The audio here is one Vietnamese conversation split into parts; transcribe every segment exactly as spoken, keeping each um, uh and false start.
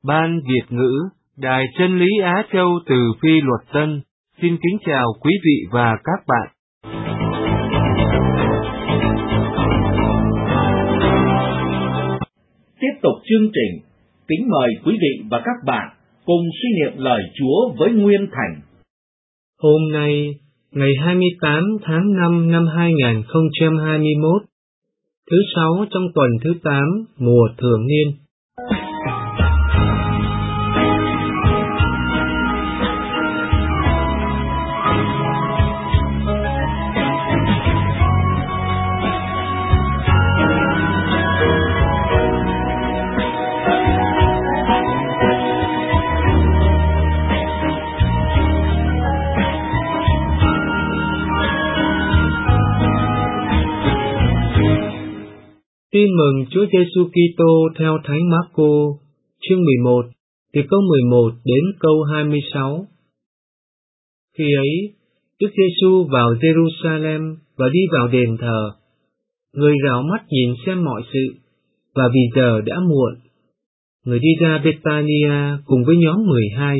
Ban Việt ngữ, Đài Chân lý Á Châu từ Phi Luật Tân, xin kính chào quý vị và các bạn. Tiếp tục chương trình, kính mời quý vị và các bạn cùng suy niệm lời Chúa với Nguyên Thành. Hôm nay, ngày hai mươi tám tháng năm năm hai nghìn không trăm hai mươi mốt, thứ sáu trong tuần thứ tám mùa thường niên. Tin mừng Chúa Giêsu Kitô theo Thánh Mác-cô, chương mười một, từ câu mười một đến câu hai mươi sáu. Khi ấy, Đức Giêsu vào Giê-ru-sa-lem và đi vào đền thờ. Người rảo mắt nhìn xem mọi sự, và vì giờ đã muộn, người đi ra Bê-ta-ni-a cùng với nhóm mười hai.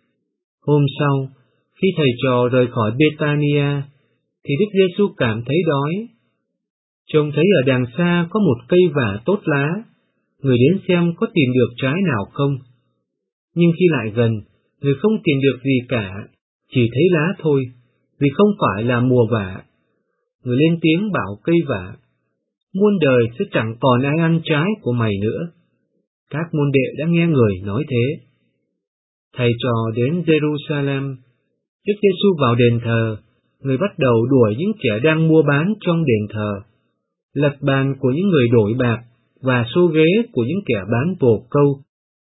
Hôm sau, khi thầy trò rời khỏi Bê-ta-ni-a, thì Đức Giêsu cảm thấy đói. Trông thấy ở đàng xa có một cây vả tốt lá, người đến xem có tìm được trái nào không. Nhưng khi lại gần, người không tìm được gì cả, chỉ thấy lá thôi, vì không phải là mùa vả. Người lên tiếng bảo cây vả: muôn đời sẽ chẳng còn ai ăn trái của mày nữa. Các môn đệ đã nghe người nói thế. Thầy trò đến Giê-ru-sa-lem. Đức Giêsu vào đền thờ, người bắt đầu đuổi những kẻ đang mua bán trong đền thờ, lật bàn của những người đổi bạc và xô ghế của những kẻ bán bồ câu.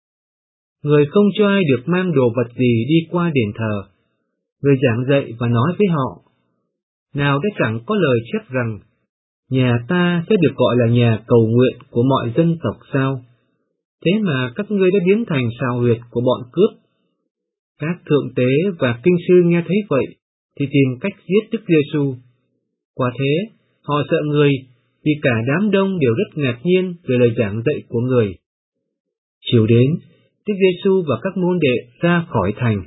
Người không cho ai được mang đồ vật gì đi qua đền thờ. Người giảng dạy và nói với họ: nào đã chẳng có lời chép rằng, nhà ta sẽ được gọi là nhà cầu nguyện của mọi dân tộc sao? Thế mà các ngươi đã biến thành sào huyệt của bọn cướp. Các thượng tế và kinh sư nghe thấy vậy, thì tìm cách giết Đức Giêsu. Quả thế, họ sợ người, vì cả đám đông đều rất ngạc nhiên về lời giảng dạy của người. Chiều đến, Đức Giêsu và các môn đệ ra khỏi thành.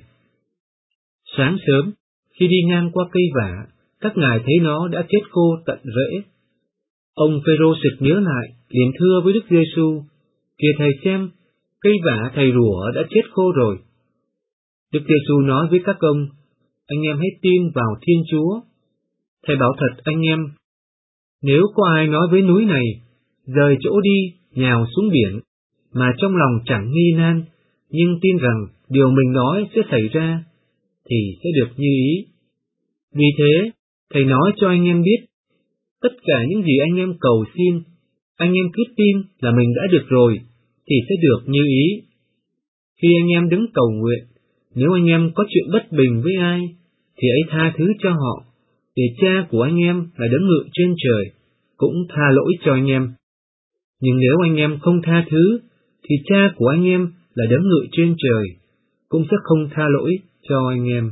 Sáng sớm, khi đi ngang qua cây vả, các ngài thấy nó đã chết khô tận rễ. Ông Phêrô sực nhớ lại, liền thưa với Đức Giêsu: kìa thầy xem, cây vả thầy rủa đã chết khô rồi. Đức Giêsu nói với các ông: anh em hãy tin vào Thiên Chúa. Thầy bảo thật anh em, nếu có ai nói với núi này, rời chỗ đi, nhào xuống biển, mà trong lòng chẳng nghi nan, nhưng tin rằng điều mình nói sẽ xảy ra, thì sẽ được như ý. Vì thế, thầy nói cho anh em biết, tất cả những gì anh em cầu xin, anh em cứ tin là mình đã được rồi, thì sẽ được như ý. Khi anh em đứng cầu nguyện, nếu anh em có chuyện bất bình với ai, thì ấy tha thứ cho họ, để Cha của anh em là đấng ngự trên trời cũng tha lỗi cho anh em. Nhưng nếu anh em không tha thứ, thì Cha của anh em là đấng ngự trên trời cũng sẽ không tha lỗi cho anh em.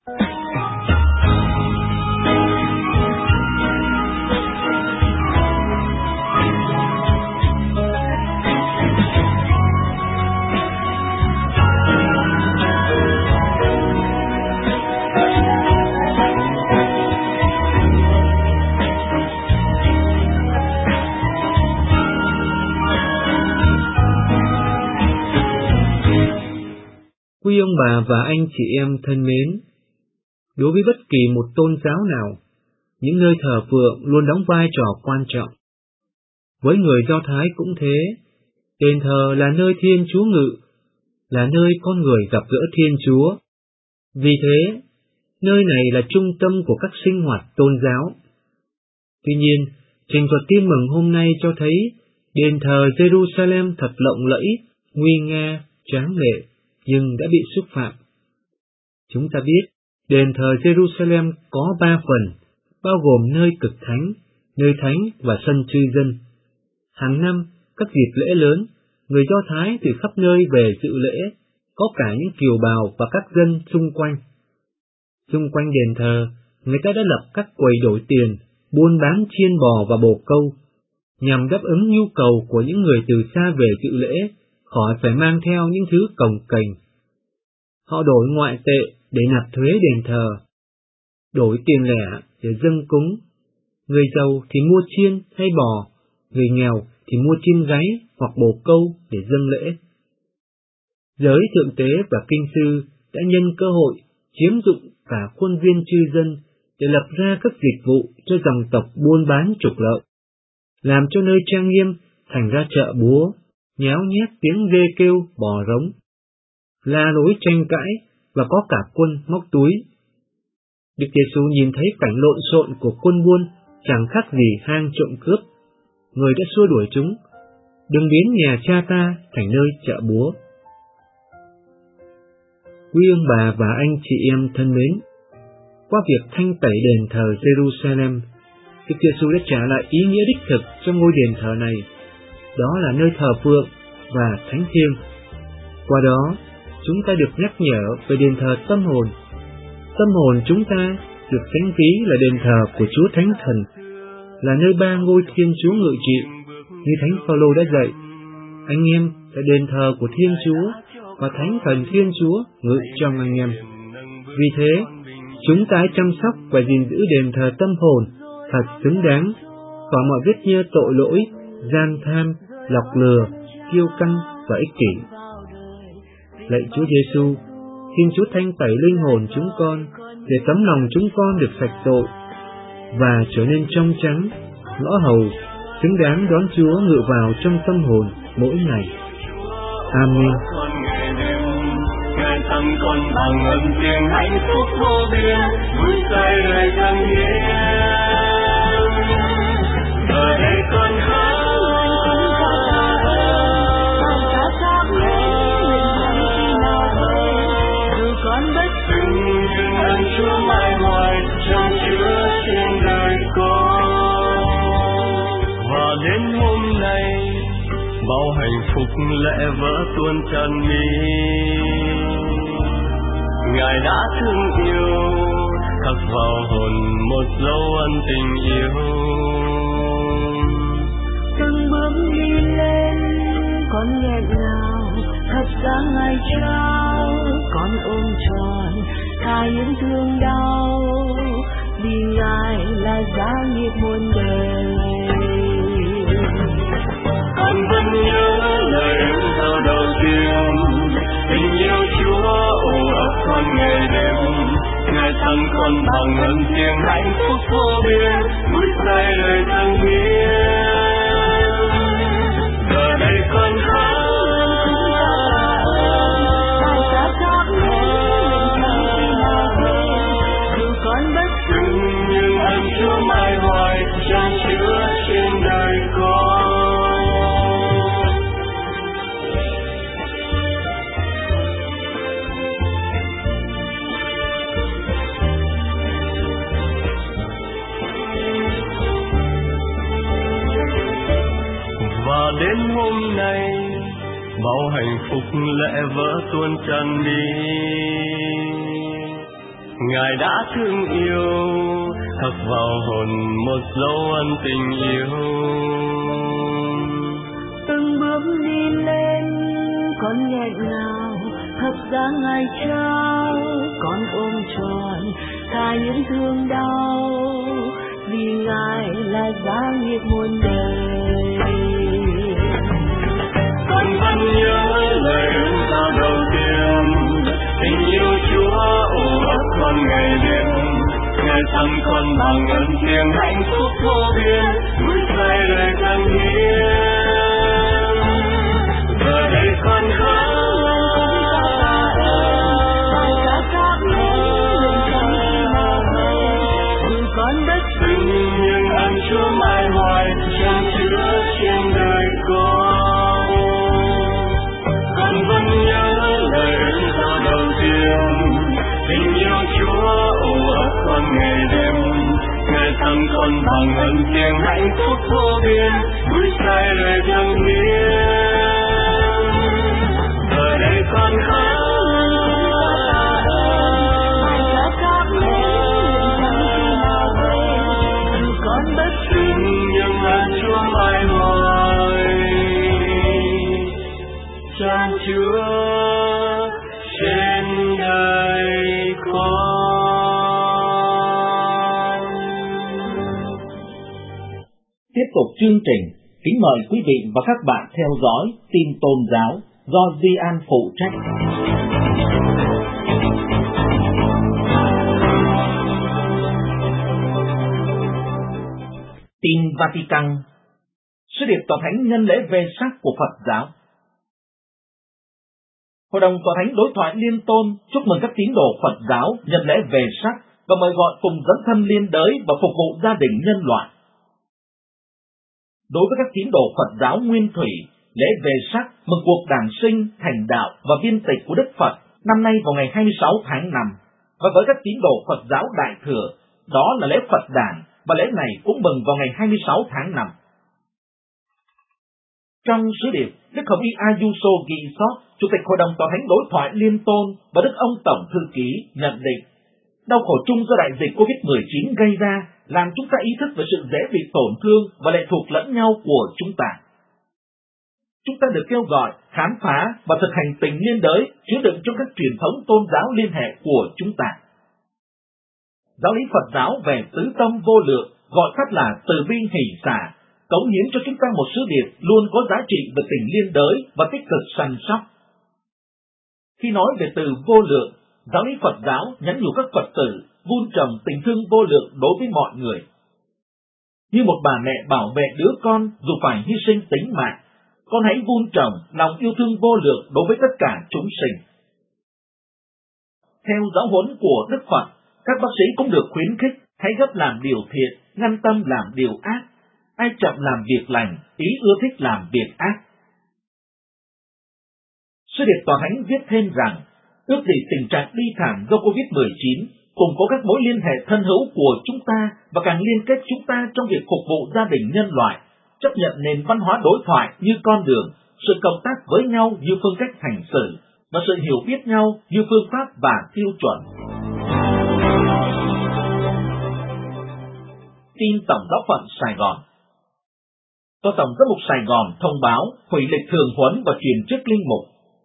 Quý ông bà và anh chị em thân mến, đối với bất kỳ một tôn giáo nào, những nơi thờ phượng luôn đóng vai trò quan trọng. Với người Do Thái cũng thế, đền thờ là nơi Thiên Chúa ngự, là nơi con người gặp gỡ Thiên Chúa. Vì thế, nơi này là trung tâm của các sinh hoạt tôn giáo. Tuy nhiên, trình thuật tin mừng hôm nay cho thấy đền thờ Giê-ru-sa-lem thật lộng lẫy, nguy nga, tráng lệ, nhưng đã bị xúc phạm. Chúng ta biết, đền thờ Giê-ru-sa-lem có ba phần, bao gồm nơi cực thánh, nơi thánh và sân chư dân. Hàng năm, các dịp lễ lớn, người Do Thái từ khắp nơi về dự lễ, có cả những kiều bào và các dân xung quanh. Xung quanh đền thờ, người ta đã lập các quầy đổi tiền, buôn bán chiên bò và bồ câu, nhằm đáp ứng nhu cầu của những người từ xa về dự lễ, khỏi phải mang theo những thứ cồng kềnh. Họ đổi ngoại tệ để nạp thuế đền thờ, đổi tiền lẻ để dâng cúng. Người giàu thì mua chiên hay bò, người nghèo thì mua chiên gáy hoặc bồ câu để dâng lễ. Giới thượng tế và kinh sư đã nhân cơ hội chiếm dụng cả khuôn viên chư dân để lập ra các dịch vụ cho dòng tộc buôn bán trục lợi, làm cho nơi trang nghiêm thành ra chợ búa, nháo nhác tiếng dê kêu bò rống, la lối tranh cãi và có cả quân móc túi. Đức Giêsu nhìn thấy cảnh lộn xộn của quân buôn chẳng khác gì hang trộm cướp. Người đã xua đuổi chúng, đừng biến nhà cha ta thành nơi chợ búa. Quý ông bà và anh chị em thân mến, qua việc thanh tẩy đền thờ Jerusalem, Đức Giêsu đã trả lại ý nghĩa đích thực cho ngôi đền thờ này, đó là nơi thờ phượng và thánh thiêng. Qua đó, chúng ta được nhắc nhở về đền thờ tâm hồn. Tâm hồn chúng ta được thánh ví là đền thờ của Chúa Thánh Thần, là nơi ba ngôi Thiên Chúa ngự trị, như Thánh Phaolô đã dạy. Anh em là đền thờ của Thiên Chúa, và Thánh Thần Thiên Chúa ngự trong anh em. Vì thế, chúng ta chăm sóc và gìn giữ đền thờ tâm hồn thật xứng đáng, khỏi mọi vết nhơ tội lỗi, gian tham, lọc lừa, kiêu căng và ích kỷ. Lạy Chúa Giêsu, xin Chúa thanh tẩy linh hồn chúng con, để tấm lòng chúng con được sạch tội và trở nên trong trắng, ngõ hầu, xứng đáng đón Chúa ngự vào trong tâm hồn mỗi ngày. Amen. Tâm con bằng âm tiếng hạnh phúc vô biên, vui say lời dâng hiến. Giờ đây con hát, dù con bất từng nhưng ơn Chúa mãi hoài trong chứa trên đời con. Và đến hôm nay, bao hạnh phúc lẽ vỡ tuôn tràn mi. Ngài đã thương yêu, khắc vào hồn một dấu ân tình yêu. Từng bước đi lên, con nghẹn ngào, thật ra Ngài trao, con ôm tròn, tha những thương đau, vì Ngài là giá nghiệp muôn đời. Con vẫn nhớ lời ước thao đầu tiên, tình yêu Chúa ôm ấp con ngày đêm. Ngài thăng con bằng ơn tiếng hạnh phúc vô biên, vui say lời dâng hiến. Giờ đây con hát, dù con bất từng nhưng ơn Chúa mãi hoài chan chứa trên đời con. Và đến hôm nay, bao hạnh phúc lẽ vỡ tuôn tràn đi. Ngài đã thương yêu, khắc vào hồn một dấu ân tình yêu. Từng bước đi lên, con nghẹn ngào, thật ra Ngài trao, con ôm tròn, tha những thương đau, vì Ngài là giá nghiệp muôn đời. Con vẫn nhớ lời ước thao đầu tiên, tình yêu Chúa ôm ấp con ngày đêm. Ngài thăng con bằng ơn tiếng hạnh phúc vô biên, vui say lời dâng hiến. Giờ đây con hát, dù con bất từng nhưng ơn Chúa mãi hoài chan chứa trên đời con. Con vẫn nhớ lời ước thao đầu tiên, tình yêu Chúa ôm ấp con ngày đêm. Ngài thăng con bằng ơn tiếng hạnh phúc vô biên, vui say lời dâng hiến. Giờ đây con hát, con bất nhưng ơn Chúa mãi hoài tục chương trình, kính mời quý vị và các bạn theo dõi tin tôn giáo do Di An phụ trách. Tin Vatican. Sứ điệp tòa thánh nhân lễ Vê-sác của Phật giáo. Hội đồng tòa thánh đối thoại liên tôn chúc mừng các tín đồ Phật giáo nhân lễ Vê-sác và mời gọi cùng dấn thân liên đới và phục vụ gia đình nhân loại. Đối với các tín đồ Phật giáo nguyên thủy, lễ Vê-sác mừng cuộc đản sinh, thành đạo và viên tịch của Đức Phật năm nay vào ngày hai mươi sáu tháng năm, và với các tín đồ Phật giáo Đại thừa, đó là lễ Phật đản, và lễ này cũng mừng vào ngày hai mươi sáu tháng năm. Trong sứ điệp, Đức Hồng Y Ayuso Gisot, Chủ tịch Hội đồng Tòa thánh đối thoại liên tôn và Đức ông Tổng thư ký nhận định, đau khổ chung do đại dịch covid mười chín gây ra làm chúng ta ý thức về sự dễ bị tổn thương và lệ thuộc lẫn nhau của chúng ta. Chúng ta được kêu gọi khám phá và thực hành tình liên đới chứa đựng trong các truyền thống tôn giáo liên hệ của chúng ta. Giáo lý Phật giáo về tứ tâm vô lượng gọi tắt là từ bi hỷ xả, cống hiến cho chúng ta một sứ điệp luôn có giá trị về tình liên đới và tích cực săn sóc. Khi nói về từ vô lượng, giáo lý Phật giáo nhắn nhủ các Phật tử vun trồng tình thương vô lượng đối với mọi người. Như một bà mẹ bảo vệ đứa con dù phải hy sinh tính mạng, con hãy vun trồng lòng yêu thương vô lượng đối với tất cả chúng sinh. Theo giáo huấn của Đức Phật, các bác sĩ cũng được khuyến khích hãy gấp làm điều thiện, ngăn tâm làm điều ác. Ai chậm làm việc lành, ý ưa thích làm việc ác. Sứ điệp tòa thánh viết thêm rằng, ước gì tình trạng bi thảm do covid mười chín cùng có các mối liên hệ thân hữu của chúng ta và càng liên kết chúng ta trong việc phục vụ gia đình nhân loại, chấp nhận nền văn hóa đối thoại như con đường, sự cộng tác với nhau như phương cách hành xử, và sự hiểu biết nhau như phương pháp và tiêu chuẩn. Tin Tổng giáo phận Sài Gòn. Tòa Tổng giám mục Sài Gòn thông báo hủy lịch thường huấn và chuyển chức linh mục.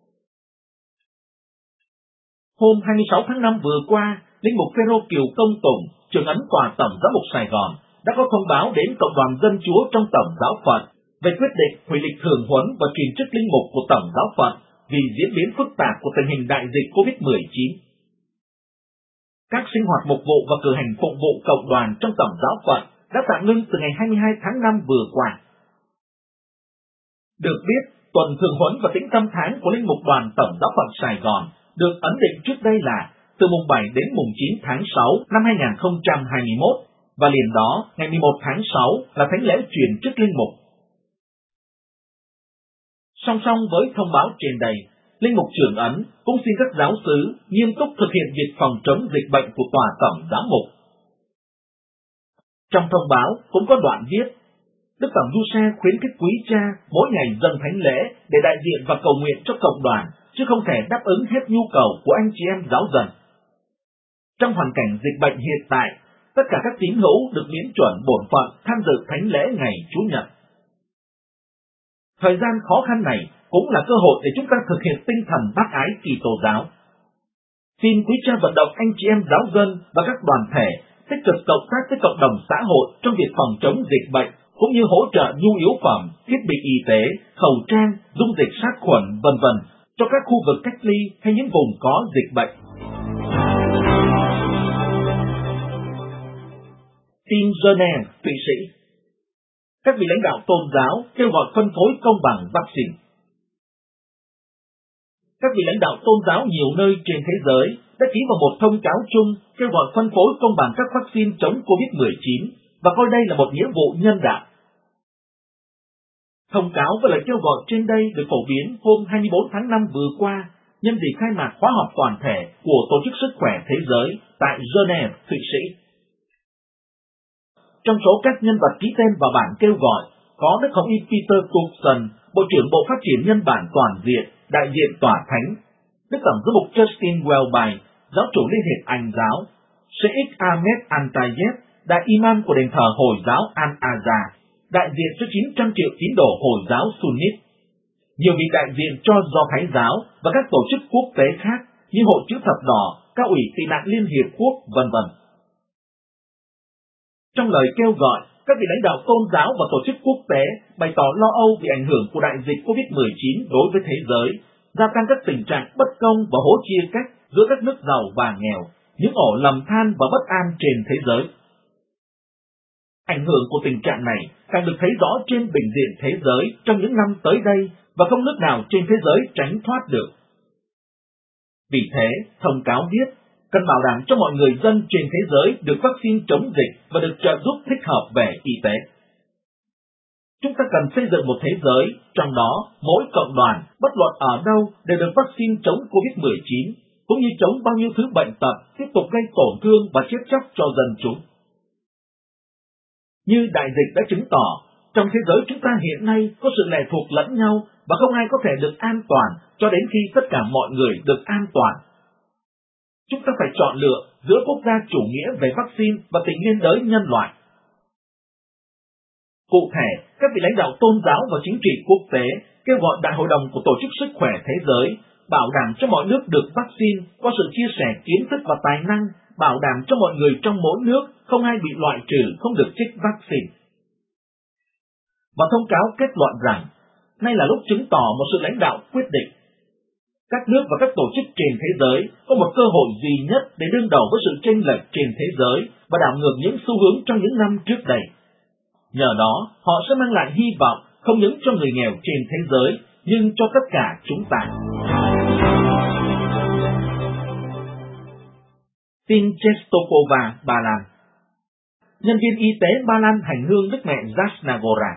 Hôm hai mươi sáu tháng năm vừa qua, linh mục Phêrô Kiều Công Tùng, trưởng ấn tòa Tổng giám mục Sài Gòn, đã có thông báo đến cộng đoàn dân Chúa trong Tổng giáo phận về quyết định hủy lịch thường huấn và chuyển chức linh mục của Tổng giáo phận vì diễn biến phức tạp của tình hình đại dịch covid mười chín. Các sinh hoạt mục vụ và cử hành phụng vụ cộng đoàn trong Tổng giáo phận đã tạm ngưng từ ngày hai mươi hai tháng năm vừa qua. Được biết, tuần thường huấn và tĩnh tâm tháng của linh mục đoàn Tổng giáo phận Sài Gòn được ấn định trước đây là từ mùng bảy đến mùng chín tháng sáu năm hai nghìn không trăm hai mươi mốt, và liền đó ngày mười một tháng sáu là thánh lễ chuyển chức linh mục. Song song với thông báo trên đây, linh mục trưởng ấn cũng xin các giáo xứ nghiêm túc thực hiện việc phòng chống dịch bệnh của tòa Tổng giám mục. Trong thông báo cũng có đoạn viết, Đức Tổng Du Xe khuyến khích quý cha mỗi ngày dâng thánh lễ để đại diện và cầu nguyện cho cộng đoàn, chứ không thể đáp ứng hết nhu cầu của anh chị em giáo dân. Trong hoàn cảnh dịch bệnh hiện tại, tất cả các tín hữu được miễn chuẩn bổn phận tham dự thánh lễ ngày Chủ nhật. Thời gian khó khăn này cũng là cơ hội để chúng ta thực hiện tinh thần bác ái Kitô giáo. Xin quý cha vận động anh chị em giáo dân và các đoàn thể tích cực cộng tác với cộng đồng xã hội trong việc phòng chống dịch bệnh, cũng như hỗ trợ nhu yếu phẩm, thiết bị y tế, khẩu trang, dung dịch sát khuẩn, vân vân cho các khu vực cách ly hay những vùng có dịch bệnh. Tin Geneva, Thụy Sĩ. Các vị lãnh đạo tôn giáo kêu gọi phân phối công bằng vaccine. Các vị lãnh đạo tôn giáo nhiều nơi trên thế giới đã ký vào một thông cáo chung kêu gọi phân phối công bằng các vaccine chống covid mười chín và coi đây là một nghĩa vụ nhân đạo. Thông cáo và lời kêu gọi trên đây được phổ biến hôm hai mươi bốn tháng năm vừa qua nhân dịp khai mạc khóa họp toàn thể của Tổ chức Sức khỏe Thế giới tại Geneva, Thụy Sĩ. Trong số các nhân vật ký tên vào bản kêu gọi có Đức Hồng Y Peter Cookson, Bộ trưởng Bộ Phát triển Nhân bản Toàn diện, đại diện Tòa Thánh, Đức Tổng giám mục Justin Welby, giáo chủ Liên hiệp Anh giáo, Sheikh Ahmed Al-Tayeb, đại imam của đền thờ Hồi giáo Al-Azhar, đại diện cho chín trăm triệu tín đồ Hồi giáo Sunnit, nhiều vị đại diện cho Do Thái giáo và các tổ chức quốc tế khác như Hội Chữ Thập Đỏ, các ủy tị nạn Liên hiệp Quốc, vân vân. Trong lời kêu gọi, các vị lãnh đạo tôn giáo và tổ chức quốc tế bày tỏ lo âu vì ảnh hưởng của đại dịch covid mười chín đối với thế giới, gia tăng các tình trạng bất công và hố chia cách giữa các nước giàu và nghèo, những ổ lầm than và bất an trên thế giới. Ảnh hưởng của tình trạng này càng được thấy rõ trên bình diện thế giới trong những năm tới đây và không nước nào trên thế giới tránh thoát được. Vì thế, thông cáo viết, cần bảo đảm cho mọi người dân trên thế giới được vaccine chống dịch và được trợ giúp thích hợp về y tế. Chúng ta cần xây dựng một thế giới, trong đó mỗi cộng đoàn, bất luận ở đâu, đều được vaccine chống covid mười chín, cũng như chống bao nhiêu thứ bệnh tật tiếp tục gây tổn thương và chết chóc cho dân chúng. Như đại dịch đã chứng tỏ, trong thế giới chúng ta hiện nay có sự lệ thuộc lẫn nhau và không ai có thể được an toàn cho đến khi tất cả mọi người được an toàn. Chúng ta phải chọn lựa giữa quốc gia chủ nghĩa về vaccine và tình liên đới nhân loại. Cụ thể, các vị lãnh đạo tôn giáo và chính trị quốc tế kêu gọi Đại hội đồng của Tổ chức Sức khỏe Thế giới bảo đảm cho mọi nước được vaccine qua sự chia sẻ kiến thức và tài năng, bảo đảm cho mọi người trong mỗi nước không ai bị loại trừ không được trích vaccine. Và thông cáo kết luận rằng, nay là lúc chứng tỏ một sự lãnh đạo quyết định. Các nước và các tổ chức trên thế giới có một cơ hội duy nhất để đương đầu với sự chênh lệch trên thế giới và đảo ngược những xu hướng trong những năm trước đây. Nhờ đó, họ sẽ mang lại hy vọng không những cho người nghèo trên thế giới, nhưng cho tất cả chúng ta. Tin Czestochowa, Ba Lan. Nhân viên y tế Ba Lan hành hương Đức Mẹ Jasna Góra.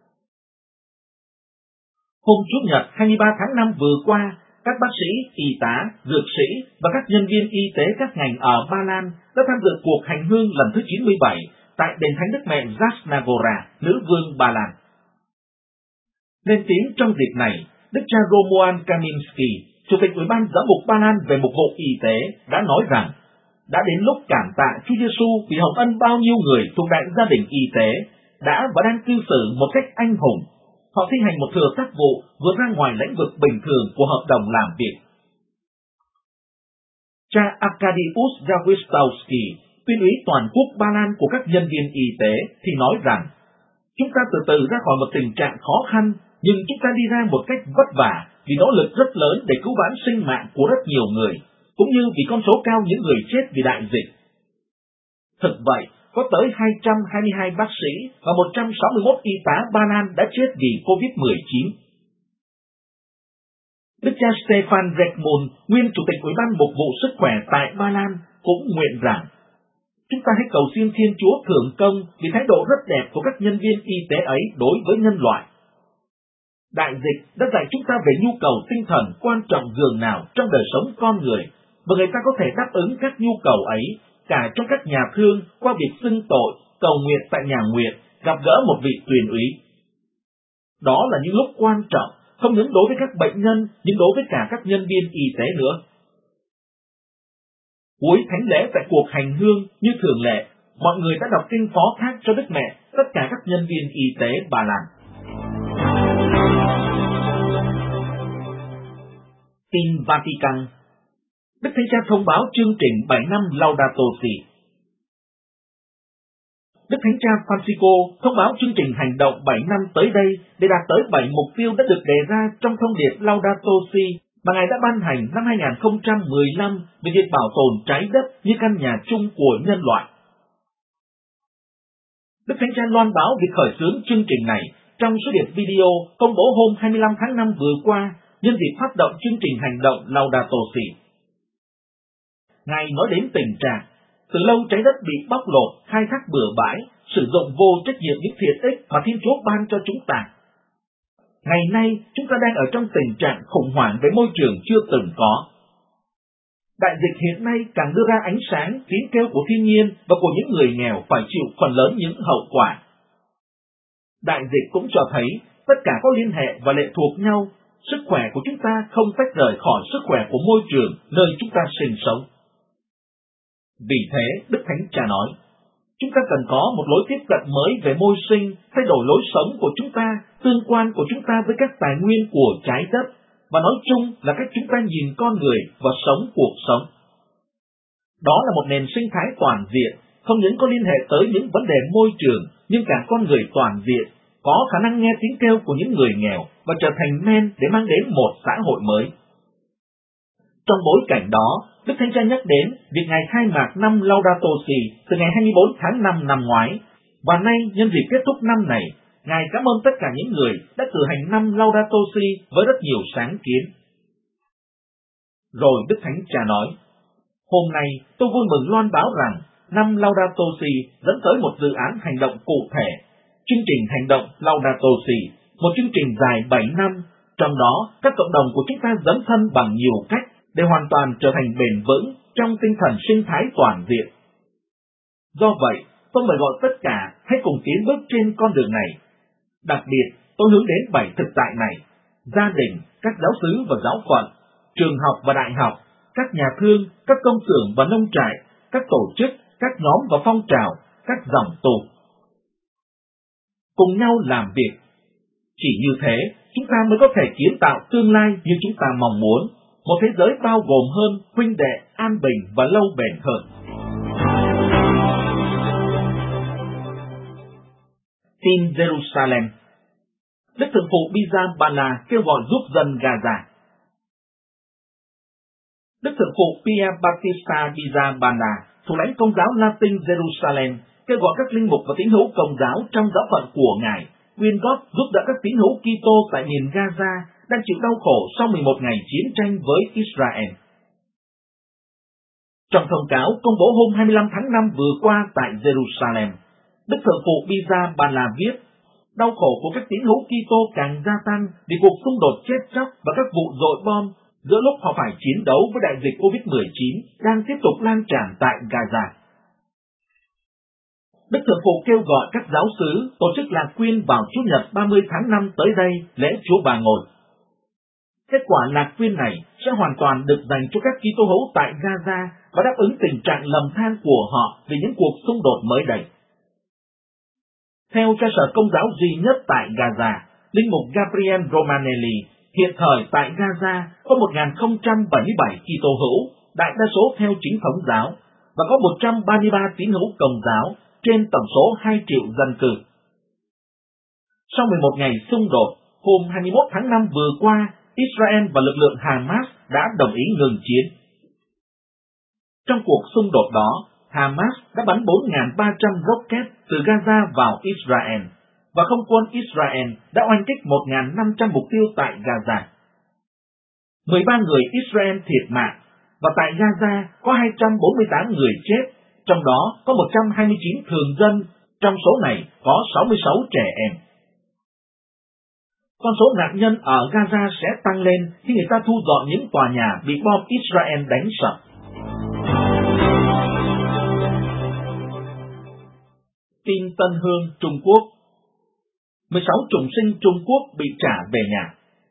Hôm Chủ nhật hai mươi ba tháng năm vừa qua, các bác sĩ, y tá, dược sĩ và các nhân viên y tế các ngành ở Ba Lan đã tham dự cuộc hành hương lần thứ chín mươi bảy tại đền thánh Đức Mẹ Jasna Góra, nữ vương Ba Lan. Lên tiếng trong dịp này, Đức cha Romuald Kaminski, Chủ tịch Ủy ban Giám mục Ba Lan về mục vụ y tế, đã nói rằng đã đến lúc cảm tạ Chúa Giêsu vì hồng ân bao nhiêu người thuộc đại gia đình y tế đã và đang cư xử một cách anh hùng. Họ thi hành một thừa tác vụ vượt ra ngoài lĩnh vực bình thường của hợp đồng làm việc. Cha Arkadiusz Zawistowski, tuyên úy toàn quốc Ba Lan của các nhân viên y tế, thì nói rằng chúng ta từ từ ra khỏi một tình trạng khó khăn, nhưng chúng ta đi ra một cách vất vả vì nỗ lực rất lớn để cứu vãn sinh mạng của rất nhiều người, cũng như vì con số cao những người chết vì đại dịch. Thực vậy, có tới hai trăm hai mươi hai bác sĩ và một trăm sáu mươi mốt y tá Ba Lan đã chết vì covid mười chín. Đức cha Stefan Redmond, nguyên Chủ tịch Ủy ban Mục vụ Sức khỏe tại Ba Lan, cũng nguyện rằng chúng ta hãy cầu xin Thiên Chúa thưởng công vì thái độ rất đẹp của các nhân viên y tế ấy đối với nhân loại. Đại dịch đã dạy chúng ta về nhu cầu tinh thần quan trọng dường nào trong đời sống con người, và người ta có thể đáp ứng các nhu cầu ấy cả trong các nhà thương qua việc xưng tội, cầu nguyện tại nhà nguyện, gặp gỡ một vị truyền úy. Đó là những lúc quan trọng, không những đối với các bệnh nhân, nhưng đối với cả các nhân viên y tế nữa. Cuối thánh lễ tại cuộc hành hương, như thường lệ, mọi người đã đọc kinh phó thác cho Đức Mẹ, tất cả các nhân viên y tế Ba Lan. Tin Vatican. Đức Thánh Cha thông báo chương trình bảy năm Laudato Si. Đức Thánh Cha Francisco thông báo chương trình hành động bảy năm tới đây để đạt tới bảy mục tiêu đã được đề ra trong thông điệp Laudato Si mà Ngài đã ban hành năm hai không một lăm về việc bảo tồn trái đất như căn nhà chung của nhân loại. Đức Thánh Cha loan báo việc khởi xướng chương trình này trong số điệp video công bố hôm hai mươi lăm tháng năm vừa qua nhân dịp phát động chương trình hành động Laudato Si. Ngài nói đến tình trạng từ lâu trái đất bị bóc lột, khai thác bừa bãi, sử dụng vô trách nhiệm những thiện ích mà Thiên Chúa ban cho chúng ta. Ngày nay, chúng ta đang ở trong tình trạng khủng hoảng về môi trường chưa từng có. Đại dịch hiện nay càng đưa ra ánh sáng tiếng kêu của thiên nhiên và của những người nghèo phải chịu phần lớn những hậu quả. Đại dịch cũng cho thấy tất cả có liên hệ và lệ thuộc nhau. Sức khỏe của chúng ta không tách rời khỏi sức khỏe của môi trường nơi chúng ta sinh sống. Vì thế, Đức Thánh Cha nói, chúng ta cần có một lối tiếp cận mới về môi sinh, thay đổi lối sống của chúng ta, tương quan của chúng ta với các tài nguyên của trái đất, và nói chung là cách chúng ta nhìn con người và sống cuộc sống. Đó là một nền sinh thái toàn diện, không những có liên hệ tới những vấn đề môi trường, nhưng cả con người toàn diện, có khả năng nghe tiếng kêu của những người nghèo và trở thành men để mang đến một xã hội mới. Trong bối cảnh đó, Đức Thánh Cha nhắc đến việc Ngài khai mạc năm Laudato Si từ ngày hai mươi bốn tháng năm năm ngoái, và nay nhân dịp kết thúc năm này, Ngài cảm ơn tất cả những người đã cử hành năm Laudato Si với rất nhiều sáng kiến. Rồi Đức Thánh Cha nói, hôm nay tôi vui mừng loan báo rằng năm Laudato Si dẫn tới một dự án hành động cụ thể, chương trình hành động Laudato Si, một chương trình dài bảy năm, trong đó các cộng đồng của chúng ta dấn thân bằng nhiều cách để hoàn toàn trở thành bền vững trong tinh thần sinh thái toàn diện. Do vậy, tôi mời gọi tất cả hãy cùng tiến bước trên con đường này. Đặc biệt, tôi hướng đến bảy thực tại này: gia đình, các giáo xứ và giáo phận, trường học và đại học, các nhà thương, các công xưởng và nông trại, các tổ chức, các nhóm và phong trào, các dòng tù. Cùng nhau làm việc. Chỉ như thế, chúng ta mới có thể kiến tạo tương lai như chúng ta mong muốn, một thế giới bao gồm hơn, huynh đệ, an bình và lâu bền hơn. Tin Jerusalem. Đức Thượng phụ Biza Bala kêu gọi giúp dân Gaza. Đức Thượng phụ Pia Battista Biza Bala, thủ lãnh Công giáo Latin Jerusalem, kêu gọi các linh mục và tín hữu Công giáo trong giáo phận của Ngài quyên góp giúp đỡ các tín hữu Kitô tại miền Gaza đang chịu đau khổ sau mười một ngày chiến tranh với Israel. Trong thông cáo công bố hôm hai mươi lăm tháng năm vừa qua tại Jerusalem, Đức Thượng phụ Biza Bala viết, đau khổ của các tín hữu Kitô càng gia tăng vì cuộc xung đột chết chóc và các vụ dội bom giữa lúc họ phải chiến đấu với đại dịch covid mười chín đang tiếp tục lan tràn tại Gaza. Đức Thượng phụ kêu gọi các giáo xứ tổ chức lạc quyên vào Chủ nhật ba mươi tháng năm tới đây lễ Chúa Bà Ngồi. Kết quả lạc quyên này sẽ hoàn toàn được dành cho các Kitô hữu tại Gaza và đáp ứng tình trạng lầm than của họ vì những cuộc xung đột mới đây. Theo cha sở Công giáo duy nhất tại Gaza, linh mục Gabriel Romanelli, hiện thời tại Gaza có một nghìn không trăm bảy mươi bảy Kitô hữu, đại đa số theo chính thống giáo, và có một trăm ba mươi ba tín hữu Công giáo trên tổng số hai triệu dân cư. Sau mười một ngày xung đột, hôm hai mươi mốt tháng năm vừa qua, Israel và lực lượng Hamas đã đồng ý ngừng chiến. Trong cuộc xung đột đó, Hamas đã bắn bốn nghìn ba trăm rocket từ Gaza vào Israel, và không quân Israel đã oanh kích một nghìn năm trăm mục tiêu tại Gaza. mười ba người Israel thiệt mạng, và tại Gaza có hai trăm bốn mươi tám người chết, trong đó có một trăm hai mươi chín thường dân, trong số này có sáu mươi sáu trẻ em. Con số nạn nhân ở Gaza sẽ tăng lên khi người ta thu dọn những tòa nhà bị bom Israel đánh sập. Tin Tân Hương Trung Quốc. mười sáu chủng sinh Trung Quốc bị trả về nhà.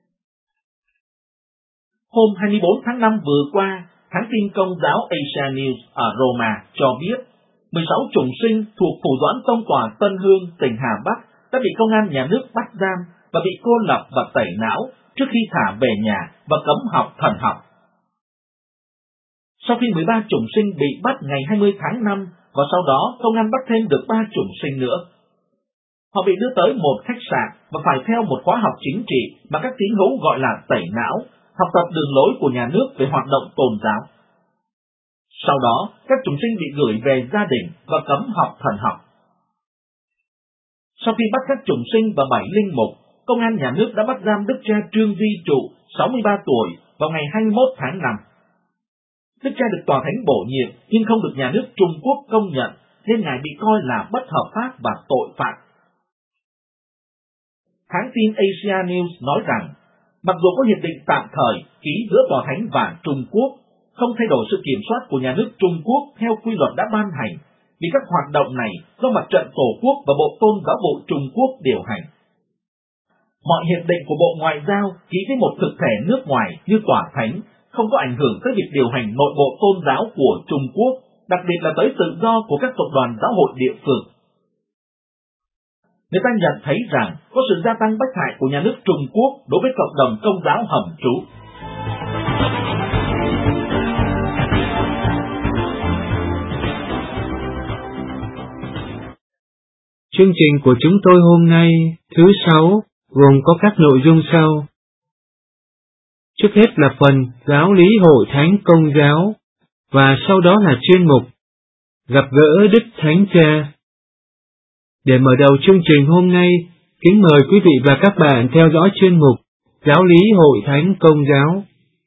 Hôm hai mươi bốn tháng năm vừa qua, hãng tin Công giáo Asia News ở Roma cho biết mười sáu chủng sinh thuộc Phủ Doãn Tông tòa Tân Hương, tỉnh Hà Bắc đã bị công an nhà nước bắt giam và bị cô lập và tẩy não trước khi thả về nhà và cấm học thần học. Sau khi mười ba chủng sinh bị bắt ngày hai mươi tháng năm, và sau đó công an bắt thêm được ba chủng sinh nữa. Họ bị đưa tới một khách sạn và phải theo một khóa học chính trị mà các tín hữu gọi là tẩy não, học tập đường lối của nhà nước về hoạt động tôn giáo. Sau đó, các chủng sinh bị gửi về gia đình và cấm học thần học. Sau khi bắt các chủng sinh và bảy linh mục, công an nhà nước đã bắt giam đức cha Trương Duy Trụ, sáu mươi ba tuổi, vào ngày hai mươi mốt tháng năm. Đức cha được tòa thánh bổ nhiệm nhưng không được nhà nước Trung Quốc công nhận, nên ngài bị coi là bất hợp pháp và tội phạm. Hãng tin Asia News nói rằng, mặc dù có hiệp định tạm thời ký giữa tòa thánh và Trung Quốc, không thay đổi sự kiểm soát của nhà nước Trung Quốc theo quy luật đã ban hành, vì các hoạt động này do Mặt trận Tổ quốc và Bộ Tôn giáo vụ Trung Quốc điều hành. Mọi hiệp định của Bộ Ngoại giao ký với một thực thể nước ngoài như tòa thánh không có ảnh hưởng tới việc điều hành nội bộ tôn giáo của Trung Quốc, đặc biệt là tới tự do của các cộng đoàn giáo hội địa phương. Người ta nhận thấy rằng có sự gia tăng bách hại của nhà nước Trung Quốc đối với cộng đồng Công giáo hầm trú. Chương trình của chúng tôi hôm nay, thứ sáu, gồm có các nội dung sau. Trước hết là phần giáo lý Hội Thánh Công giáo, và sau đó là chuyên mục Gặp gỡ Đức Thánh Cha. Để mở đầu chương trình hôm nay, kính mời quý vị và các bạn theo dõi chuyên mục Giáo lý Hội Thánh Công giáo.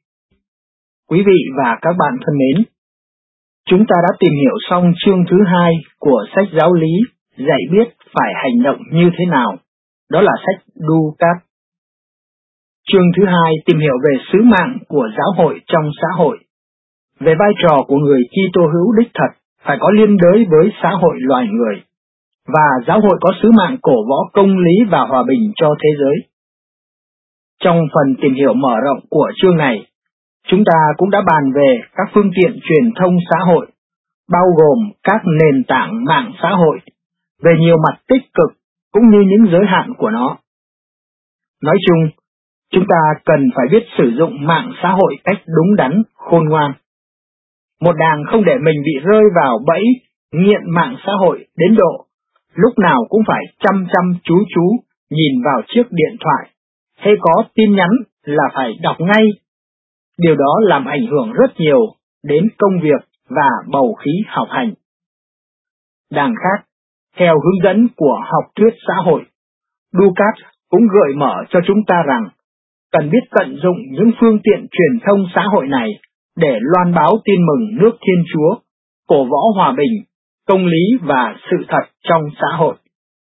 Quý vị và các bạn thân mến, chúng ta đã tìm hiểu xong chương thứ hai của sách giáo lý dạy biết phải hành động như thế nào, đó là sách Ducat. Chương thứ hai tìm hiểu về sứ mạng của giáo hội trong xã hội, về vai trò của người Kitô hữu đích thật phải có liên đới với xã hội loài người, và giáo hội có sứ mạng cổ võ công lý và hòa bình cho thế giới. Trong phần tìm hiểu mở rộng của chương này, chúng ta cũng đã bàn về các phương tiện truyền thông xã hội, bao gồm các nền tảng mạng xã hội, về nhiều mặt tích cực cũng như những giới hạn của nó. Nói chung, chúng ta cần phải biết sử dụng mạng xã hội cách đúng đắn, khôn ngoan. Một đàng không để mình bị rơi vào bẫy nghiện mạng xã hội đến độ lúc nào cũng phải chăm chăm chú chú nhìn vào chiếc điện thoại, hay có tin nhắn là phải đọc ngay. Điều đó làm ảnh hưởng rất nhiều đến công việc và bầu khí học hành. Đằng khác, theo hướng dẫn của học thuyết xã hội, Ducat cũng gợi mở cho chúng ta rằng cần biết tận dụng những phương tiện truyền thông xã hội này để loan báo tin mừng nước Thiên Chúa, cổ võ hòa bình, công lý và sự thật trong xã hội.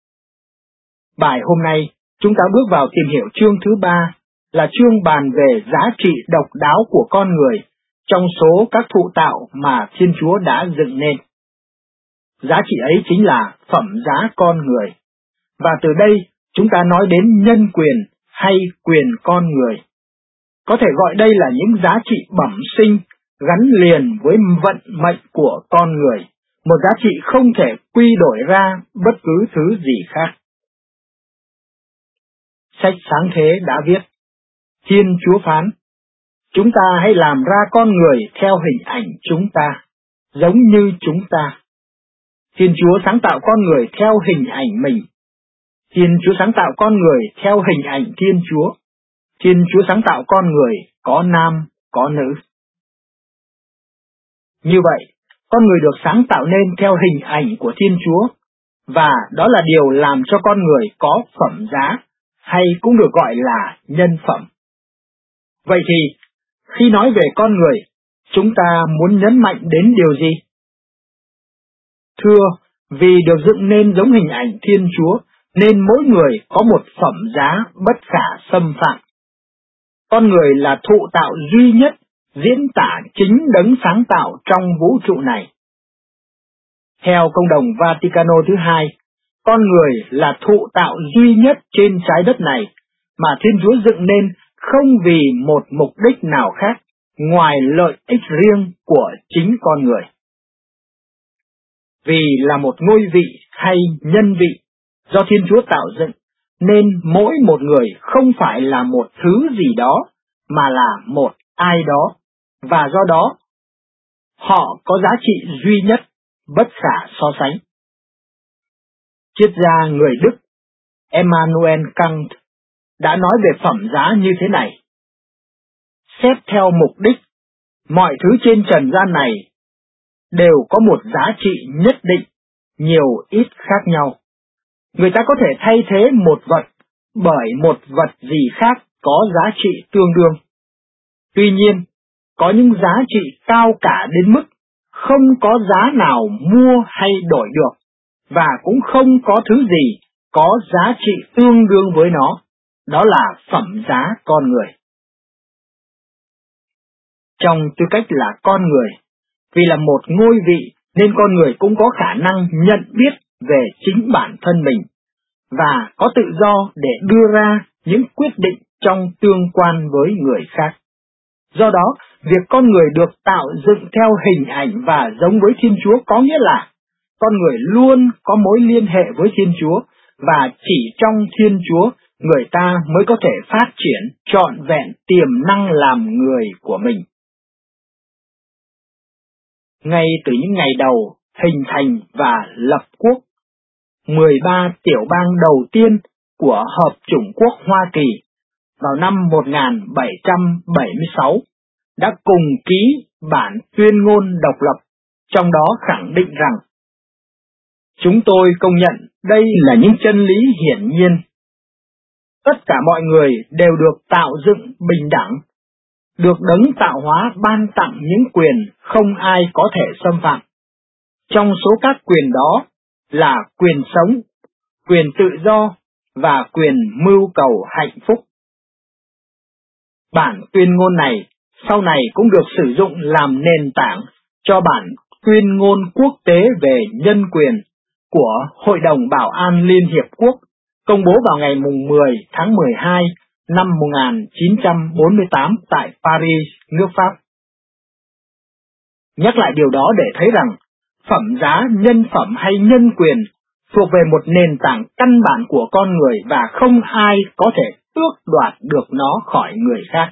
Bài hôm nay, chúng ta bước vào tìm hiểu chương thứ ba, là chương bàn về giá trị độc đáo của con người trong số các thụ tạo mà Thiên Chúa đã dựng nên. Giá trị ấy chính là phẩm giá con người, và từ đây chúng ta nói đến nhân quyền hay quyền con người. Có thể gọi đây là những giá trị bẩm sinh gắn liền với vận mệnh của con người, một giá trị không thể quy đổi ra bất cứ thứ gì khác. Sách Sáng Thế đã viết, Thiên Chúa phán, chúng ta hãy làm ra con người theo hình ảnh chúng ta, giống như chúng ta. Thiên Chúa sáng tạo con người theo hình ảnh mình. Thiên Chúa sáng tạo con người theo hình ảnh Thiên Chúa. Thiên Chúa sáng tạo con người có nam, có nữ. Như vậy, con người được sáng tạo nên theo hình ảnh của Thiên Chúa, và đó là điều làm cho con người có phẩm giá, hay cũng được gọi là nhân phẩm. Vậy thì, khi nói về con người, chúng ta muốn nhấn mạnh đến điều gì? Thưa, vì được dựng nên giống hình ảnh Thiên Chúa, nên mỗi người có một phẩm giá bất khả xâm phạm. Con người là thụ tạo duy nhất diễn tả chính đấng sáng tạo trong vũ trụ này. Theo Công đồng Vaticano thứ hai, con người là thụ tạo duy nhất trên trái đất này mà Thiên Chúa dựng nên không vì một mục đích nào khác ngoài lợi ích riêng của chính con người. Vì là một ngôi vị hay nhân vị do Thiên Chúa tạo dựng, nên mỗi một người không phải là một thứ gì đó, mà là một ai đó, và do đó, họ có giá trị duy nhất, bất khả so sánh. Triết gia người Đức Immanuel Kant đã nói về phẩm giá như thế này. Xét theo mục đích, mọi thứ trên trần gian này đều có một giá trị nhất định, nhiều ít khác nhau. Người ta có thể thay thế một vật bởi một vật gì khác có giá trị tương đương. Tuy nhiên, có những giá trị cao cả đến mức không có giá nào mua hay đổi được, và cũng không có thứ gì có giá trị tương đương với nó, đó là phẩm giá con người. Trong tư cách là con người, vì là một ngôi vị nên con người cũng có khả năng nhận biết về chính bản thân mình, và có tự do để đưa ra những quyết định trong tương quan với người khác. Do đó, việc con người được tạo dựng theo hình ảnh và giống với Thiên Chúa có nghĩa là con người luôn có mối liên hệ với Thiên Chúa, và chỉ trong Thiên Chúa người ta mới có thể phát triển trọn vẹn tiềm năng làm người của mình. Ngay từ những ngày đầu hình thành và lập quốc, mười ba tiểu bang đầu tiên của Hợp chủng quốc Hoa Kỳ vào năm một nghìn bảy trăm bảy mươi sáu đã cùng ký bản tuyên ngôn độc lập, trong đó khẳng định rằng chúng tôi công nhận đây là những chân lý hiển nhiên. Tất cả mọi người đều được tạo dựng bình đẳng, được đấng tạo hóa ban tặng những quyền không ai có thể xâm phạm. Trong số các quyền đó là quyền sống, quyền tự do và quyền mưu cầu hạnh phúc. Bản tuyên ngôn này sau này cũng được sử dụng làm nền tảng cho bản tuyên ngôn quốc tế về nhân quyền của Hội đồng Bảo an Liên Hiệp Quốc, công bố vào ngày mười tháng mười hai năm một nghìn chín trăm bốn mươi tám tại Paris, nước Pháp. Nhắc lại điều đó để thấy rằng phẩm giá, nhân phẩm hay nhân quyền thuộc về một nền tảng căn bản của con người và không ai có thể tước đoạt được nó khỏi người khác.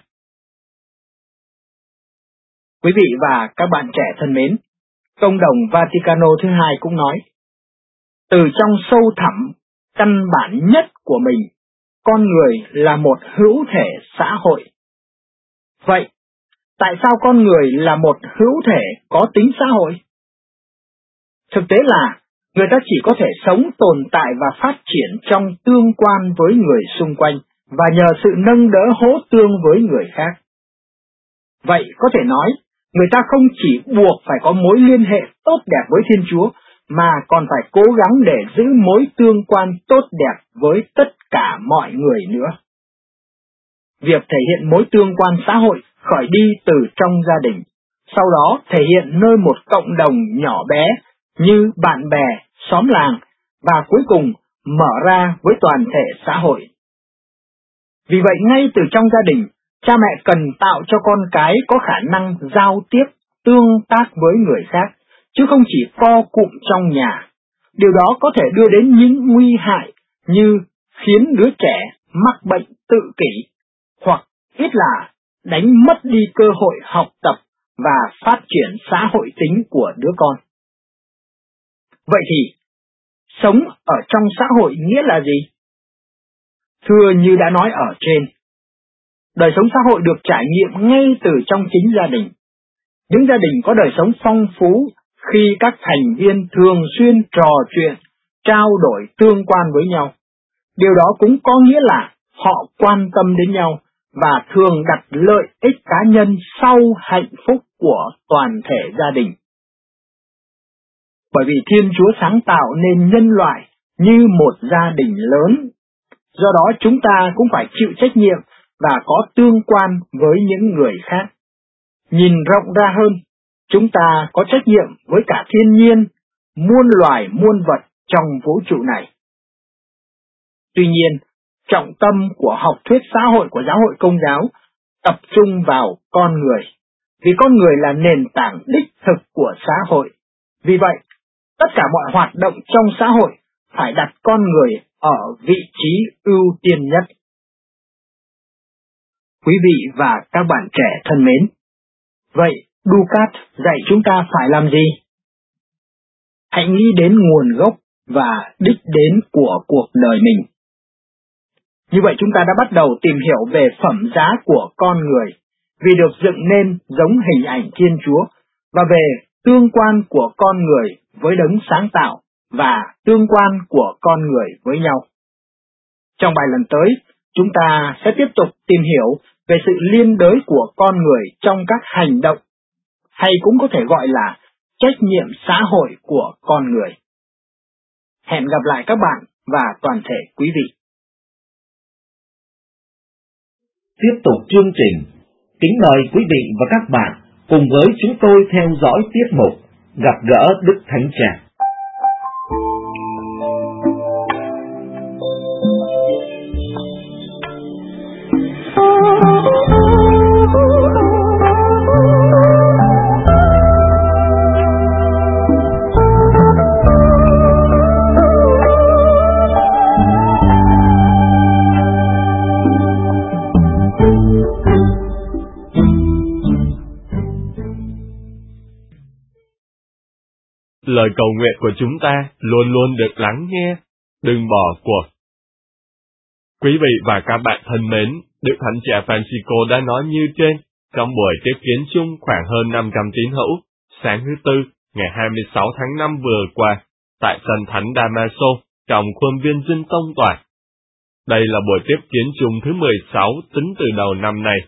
Quý vị và các bạn trẻ thân mến, Công đồng Vaticano thứ hai cũng nói, từ trong sâu thẳm, căn bản nhất của mình, con người là một hữu thể xã hội. Vậy, tại sao con người là một hữu thể có tính xã hội? Thực tế là, người ta chỉ có thể sống, tồn tại và phát triển trong tương quan với người xung quanh và nhờ sự nâng đỡ hỗ tương với người khác. Vậy có thể nói, người ta không chỉ buộc phải có mối liên hệ tốt đẹp với Thiên Chúa, mà còn phải cố gắng để giữ mối tương quan tốt đẹp với tất cả mọi người nữa. Việc thể hiện mối tương quan xã hội khởi đi từ trong gia đình, sau đó thể hiện nơi một cộng đồng nhỏ bé như bạn bè, xóm làng và cuối cùng mở ra với toàn thể xã hội. Vì vậy ngay từ trong gia đình, cha mẹ cần tạo cho con cái có khả năng giao tiếp, tương tác với người khác, chứ không chỉ co cụm trong nhà. Điều đó có thể đưa đến những nguy hại như khiến đứa trẻ mắc bệnh tự kỷ, hoặc ít là đánh mất đi cơ hội học tập và phát triển xã hội tính của đứa con. Vậy thì, sống ở trong xã hội nghĩa là gì? Thưa như đã nói ở trên, đời sống xã hội được trải nghiệm ngay từ trong chính gia đình. Những gia đình có đời sống phong phú khi các thành viên thường xuyên trò chuyện, trao đổi tương quan với nhau. Điều đó cũng có nghĩa là họ quan tâm đến nhau và thường đặt lợi ích cá nhân sau hạnh phúc của toàn thể gia đình. Bởi vì Thiên Chúa sáng tạo nên nhân loại như một gia đình lớn, do đó chúng ta cũng phải chịu trách nhiệm và có tương quan với những người khác. Nhìn rộng ra hơn, chúng ta có trách nhiệm với cả thiên nhiên, muôn loài muôn vật trong vũ trụ này. Tuy nhiên, trọng tâm của học thuyết xã hội của giáo hội Công giáo tập trung vào con người, vì con người là nền tảng đích thực của xã hội. Vì vậy, tất cả mọi hoạt động trong xã hội phải đặt con người ở vị trí ưu tiên nhất. Quý vị và các bạn trẻ thân mến, vậy Ducat dạy chúng ta phải làm gì? Hãy nghĩ đến nguồn gốc và đích đến của cuộc đời mình. Như vậy chúng ta đã bắt đầu tìm hiểu về phẩm giá của con người, vì được dựng nên giống hình ảnh Thiên Chúa, và về tương quan của con người với đấng sáng tạo và tương quan của con người với nhau. Trong bài lần tới, chúng ta sẽ tiếp tục tìm hiểu về sự liên đới của con người trong các hành động, hay cũng có thể gọi là trách nhiệm xã hội của con người. Hẹn gặp lại các bạn và toàn thể quý vị. Tiếp tục chương trình, kính mời quý vị và các bạn cùng với chúng tôi theo dõi tiết mục Gặp gỡ Đức Thánh Cha. lời cầu nguyện của chúng ta luôn luôn được lắng nghe, đừng bỏ cuộc. Quý vị và các bạn thân mến, Đức Thánh Cha Francisco đã nói như trên trong buổi tiếp kiến chung khoảng hơn năm trăm tín hữu sáng thứ Tư, ngày hai mươi sáu tháng năm vừa qua, tại sân Thánh Damaso, trong khuôn viên Dinh Tông Tòa. Đây là buổi tiếp kiến chung thứ mười sáu tính từ đầu năm nay.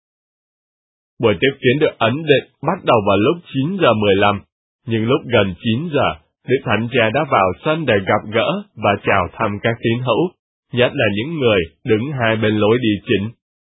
Buổi tiếp kiến được ấn định bắt đầu vào lúc chín giờ mười lăm, nhưng lúc gần chín giờ, Đức Thánh Cha đã vào sân để gặp gỡ và chào thăm các tín hữu, nhất là những người đứng hai bên lối đi chính.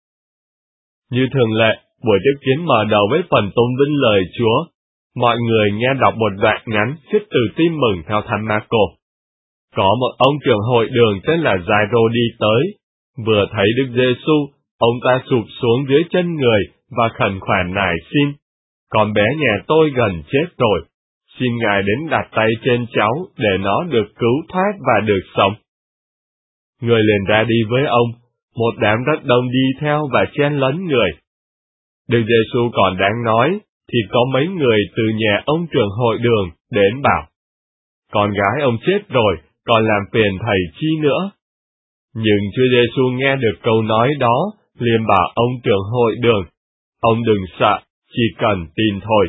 Như thường lệ, buổi tiếp kiến mở đầu với phần tôn vinh lời Chúa. Mọi người nghe đọc một đoạn ngắn viết từ tin mừng theo Thánh Marco. Có một ông trưởng hội đường tên là Giai-rô đi tới, vừa thấy Đức Giê-xu, ông ta sụp xuống dưới chân người và khẩn khoản nài xin: "Con bé nhà tôi gần chết rồi, xin Ngài đến đặt tay trên cháu để nó được cứu thoát và được sống." Người liền ra đi với ông, một đám rất đông đi theo và chen lấn người. Đức Giê-xu còn đang nói, thì có mấy người từ nhà ông trưởng hội đường đến bảo: "Con gái ông chết rồi, còn làm phiền thầy chi nữa?" Nhưng Chúa Giê-xu nghe được câu nói đó, liền bảo ông trưởng hội đường: "Ông đừng sợ, chỉ cần tin thôi."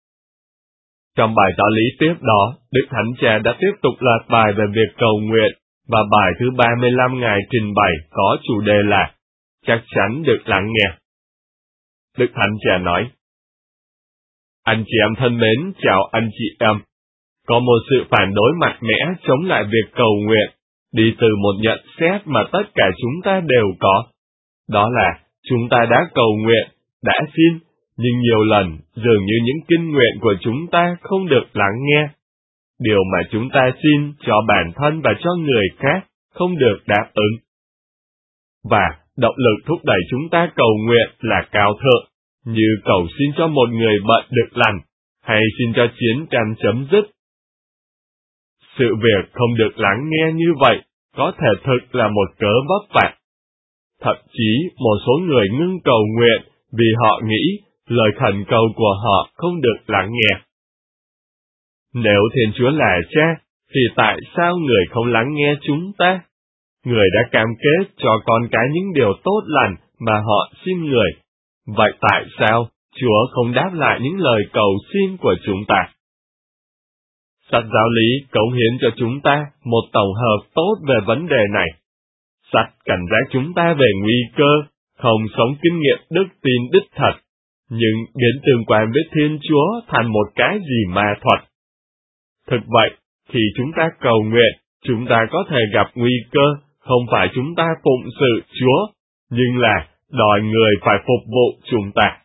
Trong bài tỏ lý tiếp đó, Đức Thánh Cha đã tiếp tục loạt bài về việc cầu nguyện, và bài thứ ba mươi lăm Ngài trình bày có chủ đề là chắc chắn được lắng nghe. Đức Thánh Cha nói: "Anh chị em thân mến, chào anh chị em. Có một sự phản đối mạnh mẽ chống lại việc cầu nguyện, đi từ một nhận xét mà tất cả chúng ta đều có. Đó là, chúng ta đã cầu nguyện, đã xin, nhưng nhiều lần dường như những kinh nguyện của chúng ta không được lắng nghe. Điều mà chúng ta xin cho bản thân và cho người khác không được đáp ứng. Và động lực thúc đẩy chúng ta cầu nguyện là cao thượng, như cầu xin cho một người bệnh được lành, hay xin cho chiến tranh chấm dứt. Sự việc không được lắng nghe như vậy có thể thực là một cớ vấp vặt. Thậm chí một số người ngưng cầu nguyện vì họ nghĩ lời khẩn cầu của họ không được lắng nghe. Nếu Thiên Chúa là Cha, thì tại sao người không lắng nghe chúng ta? Người đã cam kết cho con cái những điều tốt lành mà họ xin người. Vậy tại sao Chúa không đáp lại những lời cầu xin của chúng ta? Sách Giáo lý cống hiến cho chúng ta một tổng hợp tốt về vấn đề này. Sách cảnh giác chúng ta về nguy cơ, không sống kinh nghiệm đức tin đích thật, nhưng biến tương quan với Thiên Chúa thành một cái gì ma thuật. Thực vậy, khi chúng ta cầu nguyện, chúng ta có thể gặp nguy cơ, không phải chúng ta phụng sự Chúa, nhưng là đòi người phải phục vụ chúng ta.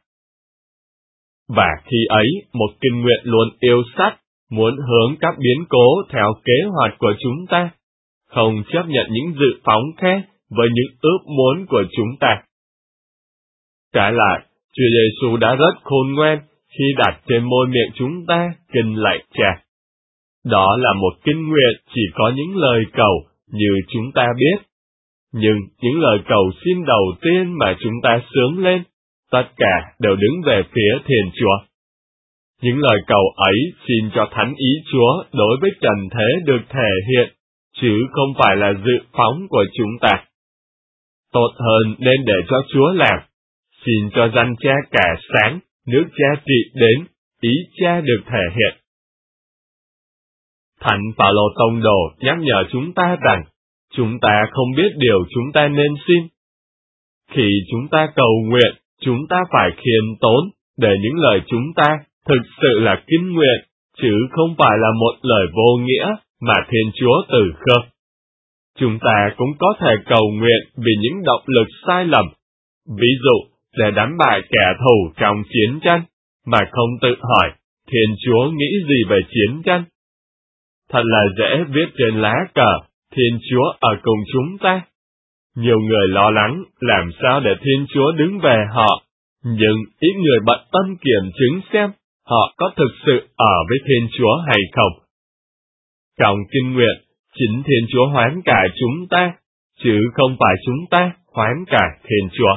Và khi ấy, một kinh nguyện luôn yêu sách, muốn hướng các biến cố theo kế hoạch của chúng ta, không chấp nhận những dự phóng khác với những ước muốn của chúng ta. Trái lại, Chúa Giêsu đã rất khôn ngoan khi đặt trên môi miệng chúng ta kinh lạy Cha. Đó là một kinh nguyện chỉ có những lời cầu như chúng ta biết. Nhưng những lời cầu xin đầu tiên mà chúng ta sướng lên, tất cả đều đứng về phía Thiên Chúa. Những lời cầu ấy xin cho thánh ý Chúa đối với trần thế được thể hiện, chứ không phải là dự phóng của chúng ta. Tốt hơn nên để cho Chúa làm. Xin cho danh Cha cả sáng, nước Cha trị đến, ý Cha được thể hiện. Thánh Phaolô tông đồ nhắc nhở chúng ta rằng, chúng ta không biết điều chúng ta nên xin. Khi chúng ta cầu nguyện, chúng ta phải khiêm tốn, để những lời chúng ta thực sự là kinh nguyện, chứ không phải là một lời vô nghĩa mà Thiên Chúa từ khước. Chúng ta cũng có thể cầu nguyện vì những động lực sai lầm, ví dụ để đánh bại kẻ thù trong chiến tranh, mà không tự hỏi Thiên Chúa nghĩ gì về chiến tranh. Thật là dễ viết trên lá cờ, Thiên Chúa ở cùng chúng ta. Nhiều người lo lắng làm sao để Thiên Chúa đứng về họ, nhưng ít người bận tâm kiểm chứng xem họ có thực sự ở với Thiên Chúa hay không. Trong kinh nguyện, chính Thiên Chúa hoán cải chúng ta, chứ không phải chúng ta hoán cải Thiên Chúa.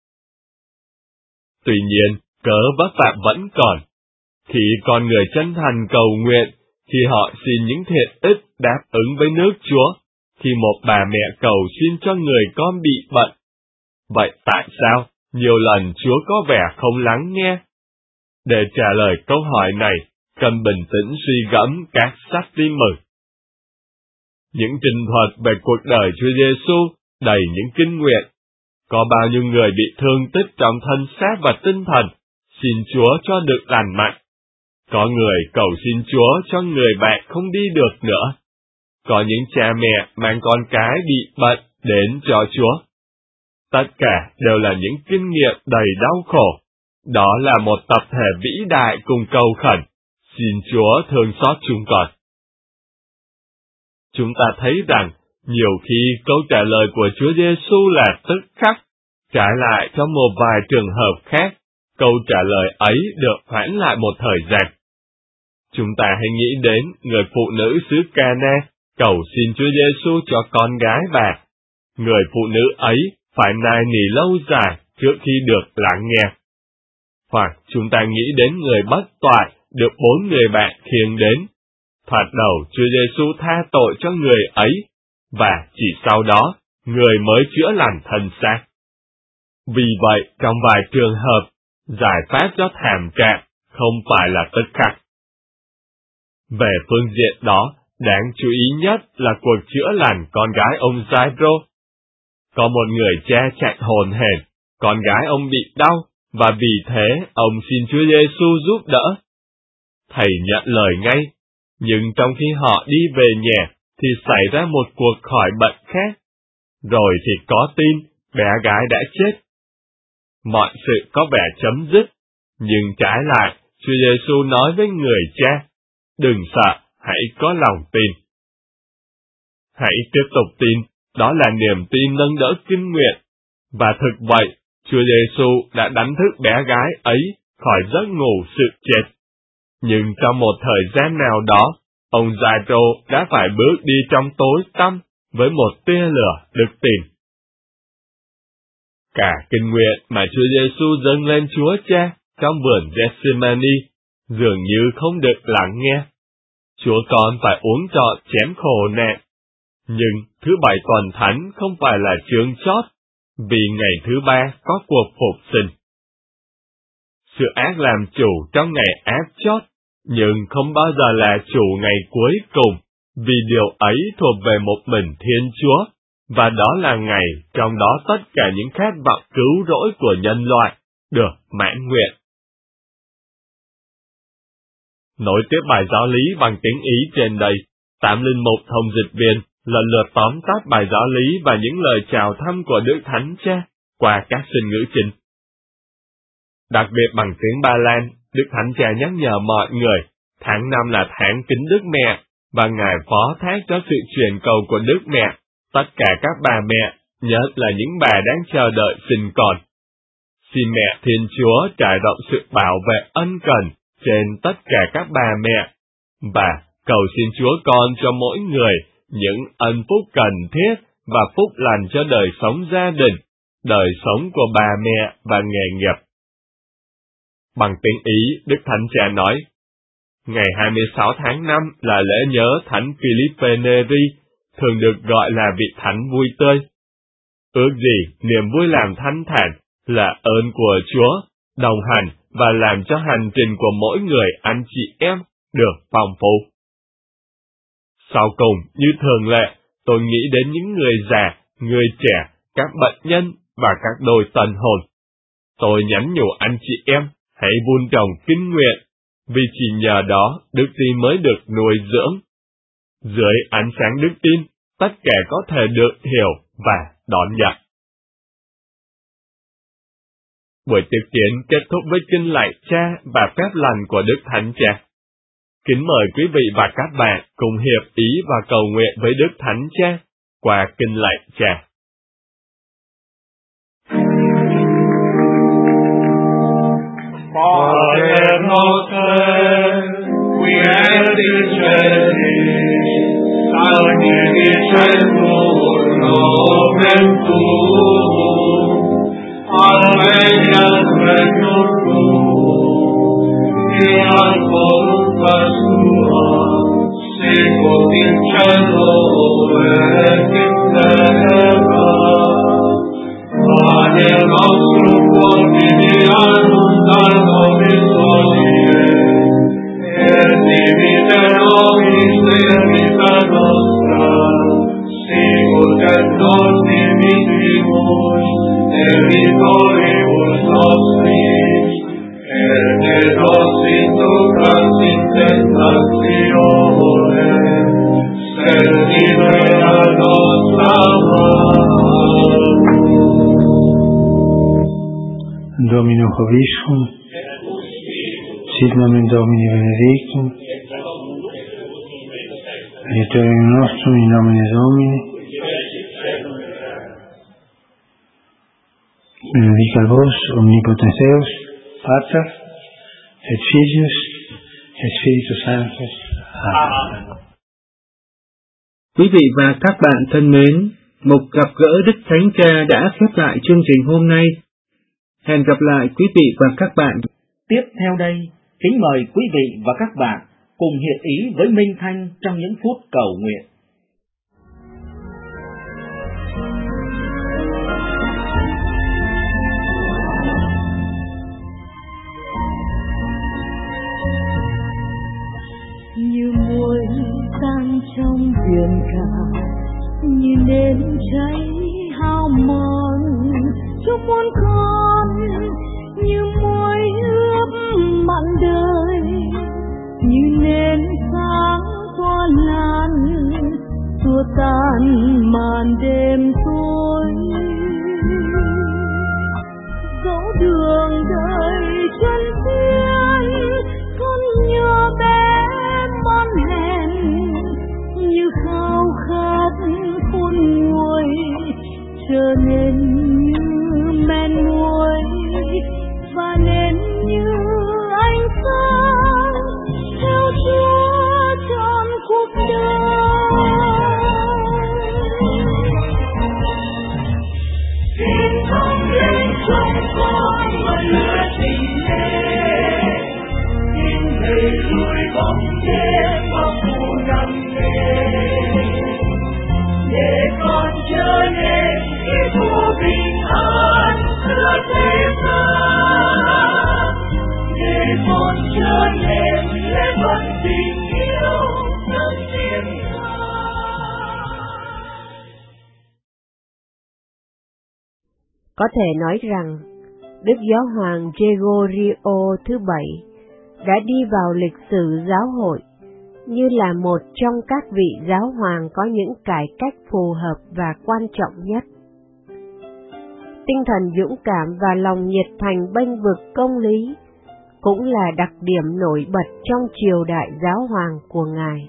Tuy nhiên, cớ vấp phạm vẫn còn. Khi con người chân thành cầu nguyện, khi họ xin những thiện ích đáp ứng với nước Chúa, khi một bà mẹ cầu xin cho người con bị bệnh. Vậy tại sao nhiều lần Chúa có vẻ không lắng nghe? Để trả lời câu hỏi này, cần bình tĩnh suy gẫm các sách tin mừng. Những trình thuật về cuộc đời Chúa Giêsu đầy những kinh nguyện. Có bao nhiêu người bị thương tích trong thân xác và tinh thần, xin Chúa cho được lành mạnh. Có người cầu xin Chúa cho người bạn không đi được nữa. Có những cha mẹ mang con cái bị bệnh đến cho Chúa. Tất cả đều là những kinh nghiệm đầy đau khổ. Đó là một tập thể vĩ đại cùng cầu khẩn, xin Chúa thương xót chúng con. Chúng ta thấy rằng, nhiều khi câu trả lời của Chúa Giêsu là tức khắc, trái lại trong một vài trường hợp khác, câu trả lời ấy được hoãn lại một thời gian. Chúng ta hãy nghĩ đến người phụ nữ xứ Ca-na cầu xin Chúa Giêsu cho con gái bà. Người phụ nữ ấy phải nài nỉ lâu dài trước khi được lắng nghe. Hoặc chúng ta nghĩ đến người bất toại được bốn người bạn khiêng đến. Thoạt đầu Chúa Giêsu tha tội cho người ấy, và chỉ sau đó, người mới chữa lành thân xác. Vì vậy, trong vài trường hợp, giải pháp cho thảm trạng không phải là tức khắc. Về phương diện đó, đáng chú ý nhất là cuộc chữa lành con gái ông Giai-rô. Có một người cha chạy hồn hển, con gái ông bị đau, và vì thế ông xin Chúa Giêsu giúp đỡ. Thầy nhận lời ngay, nhưng trong khi họ đi về nhà thì xảy ra một cuộc khỏi bệnh khác. Rồi thì có tin bé gái đã chết. Mọi sự có vẻ chấm dứt, nhưng trái lại, Chúa Giêsu nói với người cha, đừng sợ, hãy có lòng tin. Hãy tiếp tục tin, đó là niềm tin nâng đỡ kinh nguyện. Và thực vậy, Chúa Giêsu đã đánh thức bé gái ấy khỏi giấc ngủ sự chết. Nhưng trong một thời gian nào đó, ông Giai-rô đã phải bước đi trong tối tăm với một tia lửa đức tin. Cả kinh nguyện mà Chúa Giêsu dâng lên Chúa Cha trong vườn Gethsemane dường như không được lắng nghe. Chúa con phải uống trọn chén khổ nạn. Nhưng thứ bảy tuần thánh không phải là chương chót, vì ngày thứ ba có cuộc phục sinh. Sự ác làm chủ trong ngày ác chót, nhưng không bao giờ là chủ ngày cuối cùng, vì điều ấy thuộc về một mình Thiên Chúa, và đó là ngày trong đó tất cả những khát vọng cứu rỗi của nhân loại được mãn nguyện. Nối tiếp bài giáo lý bằng tiếng Ý trên đây, tám linh mục thông dịch viên lần lượt tóm tắt bài giáo lý và những lời chào thăm của Đức Thánh Cha qua các sinh ngữ chính. Đặc biệt bằng tiếng Ba Lan, Đức Thánh Cha nhắc nhở mọi người, tháng năm là tháng kính Đức Mẹ, và Ngài phó thác cho sự truyền cầu của Đức Mẹ, tất cả các bà mẹ, nhất là những bà đang chờ đợi sinh con. Xin Mẹ Thiên Chúa trải rộng sự bảo vệ ân cần trên tất cả các bà mẹ, và cầu xin Chúa con cho mỗi người những ân phúc cần thiết và phúc lành cho đời sống gia đình, đời sống của bà mẹ và nghề nghiệp. Bằng tiếng Ý, Đức Thánh Cha nói, ngày hai mươi sáu tháng năm là lễ nhớ Thánh Philippe Neri, thường được gọi là vị Thánh vui tươi. Ước gì niềm vui làm thanh thản là ơn của Chúa, đồng hành và làm cho hành trình của mỗi người anh chị em được phong phú. Sau cùng, như thường lệ, tôi nghĩ đến những người già, người trẻ, các bệnh nhân và các đôi tân hôn. Tôi nhắn nhủ anh chị em, hãy vun trồng kinh nguyện, vì chỉ nhờ đó đức tin mới được nuôi dưỡng. Dưới ánh sáng đức tin, tất cả có thể được hiểu và đón nhận. Buổi tiếp kiến kết thúc với kinh lạy Cha và phép lành của Đức Thánh Cha. Kính mời quý vị và các bạn cùng hiệp ý và cầu nguyện với Đức Thánh Cha qua kinh lạy Cha. Pater noster, qui et in celis, sanctificetur nomen tuum, adveniat regnum tuum, fiat voluntas tua, Domino Hoviscum, sit nomen Domini benedictum, aiuterium nostrum in nomine Domini, benedicat vos omnipotens Deus, Pater, et Filius, et Spiritus Sanctus. Amen. Quý vị và các bạn thân mến, mục gặp gỡ Đức Thánh Cha đã khép lại chương trình hôm nay. Hẹn gặp lại quý vị và các bạn. Tiếp theo đây, kính mời quý vị và các bạn cùng hiệp ý với Minh Thanh trong những phút cầu nguyện. Như muối tan trong biển cả, như nến cháy hao mòn cho muôn con, như muối ướp mặn đời, như nến sáng qua lan xua tan màn đêm tối. Dẫu đường đời chân tiên con nhỏ bé mon hèn, như khao khát khôn nguôi trở nên như men muối, và nên như ánh sáng theo Chúa trọn cuộc đời. Xin không đến trong con một lửa tình mê, xin đẩy lùi bóng đêm và phù đam mê, để con trở nên cái của bình an giữa thế gian, để con trở nên lễ vật tình yêu trong tiếng ca. Có thể nói rằng Đức Giáo hoàng Gregorio thứ bảy đã đi vào lịch sử giáo hội như là một trong các vị giáo hoàng có những cải cách phù hợp và quan trọng nhất. Tinh thần dũng cảm và lòng nhiệt thành bênh vực công lý cũng là đặc điểm nổi bật trong triều đại giáo hoàng của Ngài.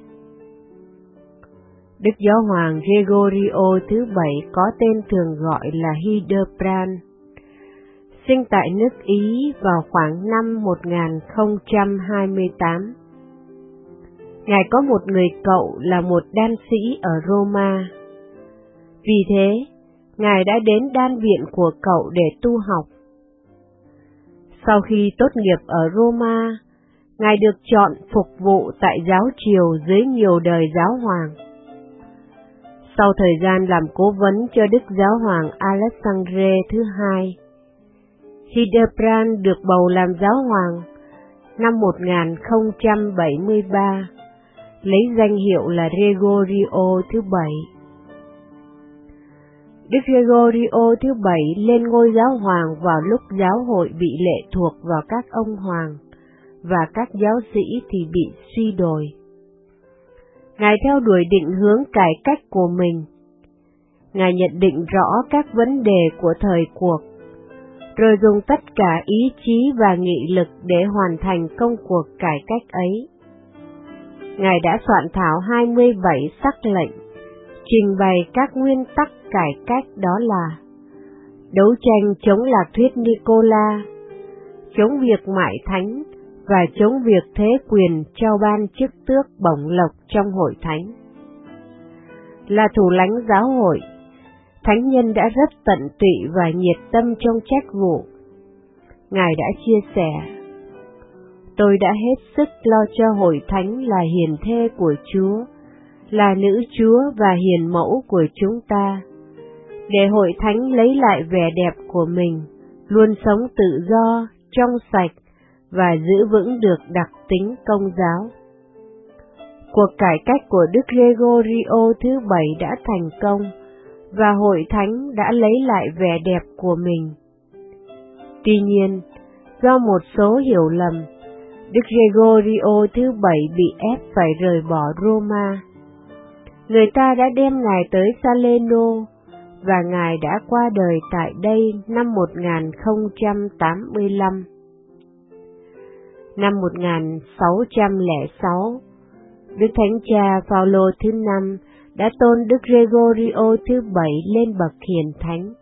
Đức Giáo hoàng Gregorio thứ bảy có tên thường gọi là Hildebrand, sinh tại nước Ý vào khoảng năm một nghìn không trăm hai mươi tám. Ngài có một người cậu là một đan sĩ ở Roma. Vì thế, Ngài đã đến đan viện của cậu để tu học. Sau khi tốt nghiệp ở Roma, Ngài được chọn phục vụ tại giáo triều dưới nhiều đời giáo hoàng. Sau thời gian làm cố vấn cho Đức Giáo hoàng Alexandre thứ hai, Hildebrand được bầu làm giáo hoàng năm một nghìn không trăm bảy mươi ba, lấy danh hiệu là Gregorio thứ bảy. Đức Gregorio thứ bảy lên ngôi giáo hoàng vào lúc giáo hội bị lệ thuộc vào các ông hoàng và các giáo sĩ thì bị suy đồi. Ngài theo đuổi định hướng cải cách của mình. Ngài nhận định rõ các vấn đề của thời cuộc, rồi dùng tất cả ý chí và nghị lực để hoàn thành công cuộc cải cách ấy. Ngài đã soạn thảo hai mươi bảy sắc lệnh, trình bày các nguyên tắc cải cách, đó là đấu tranh chống lạc thuyết Nicola, chống việc mại thánh và chống việc thế quyền trao ban chức tước bổng lộc trong hội thánh. Là thủ lãnh giáo hội, thánh nhân đã rất tận tụy và nhiệt tâm trong trách vụ. Ngài đã chia sẻ: Tôi đã hết sức lo cho hội thánh là hiền thê của Chúa, là nữ Chúa và hiền mẫu của chúng ta, để hội thánh lấy lại vẻ đẹp của mình, luôn sống tự do, trong sạch và giữ vững được đặc tính công giáo. Cuộc cải cách của Đức Gregorio thứ bảy đã thành công và hội thánh đã lấy lại vẻ đẹp của mình. Tuy nhiên, do một số hiểu lầm, Đức Gregorio thứ bảy bị ép phải rời bỏ Roma. Người ta đã đem Ngài tới Salerno và Ngài đã qua đời tại đây năm một nghìn không trăm tám mươi lăm. Năm một nghìn sáu trăm lẻ sáu, Đức Thánh Cha Phaolô thứ năm đã tôn Đức Gregorio thứ bảy lên bậc hiền thánh.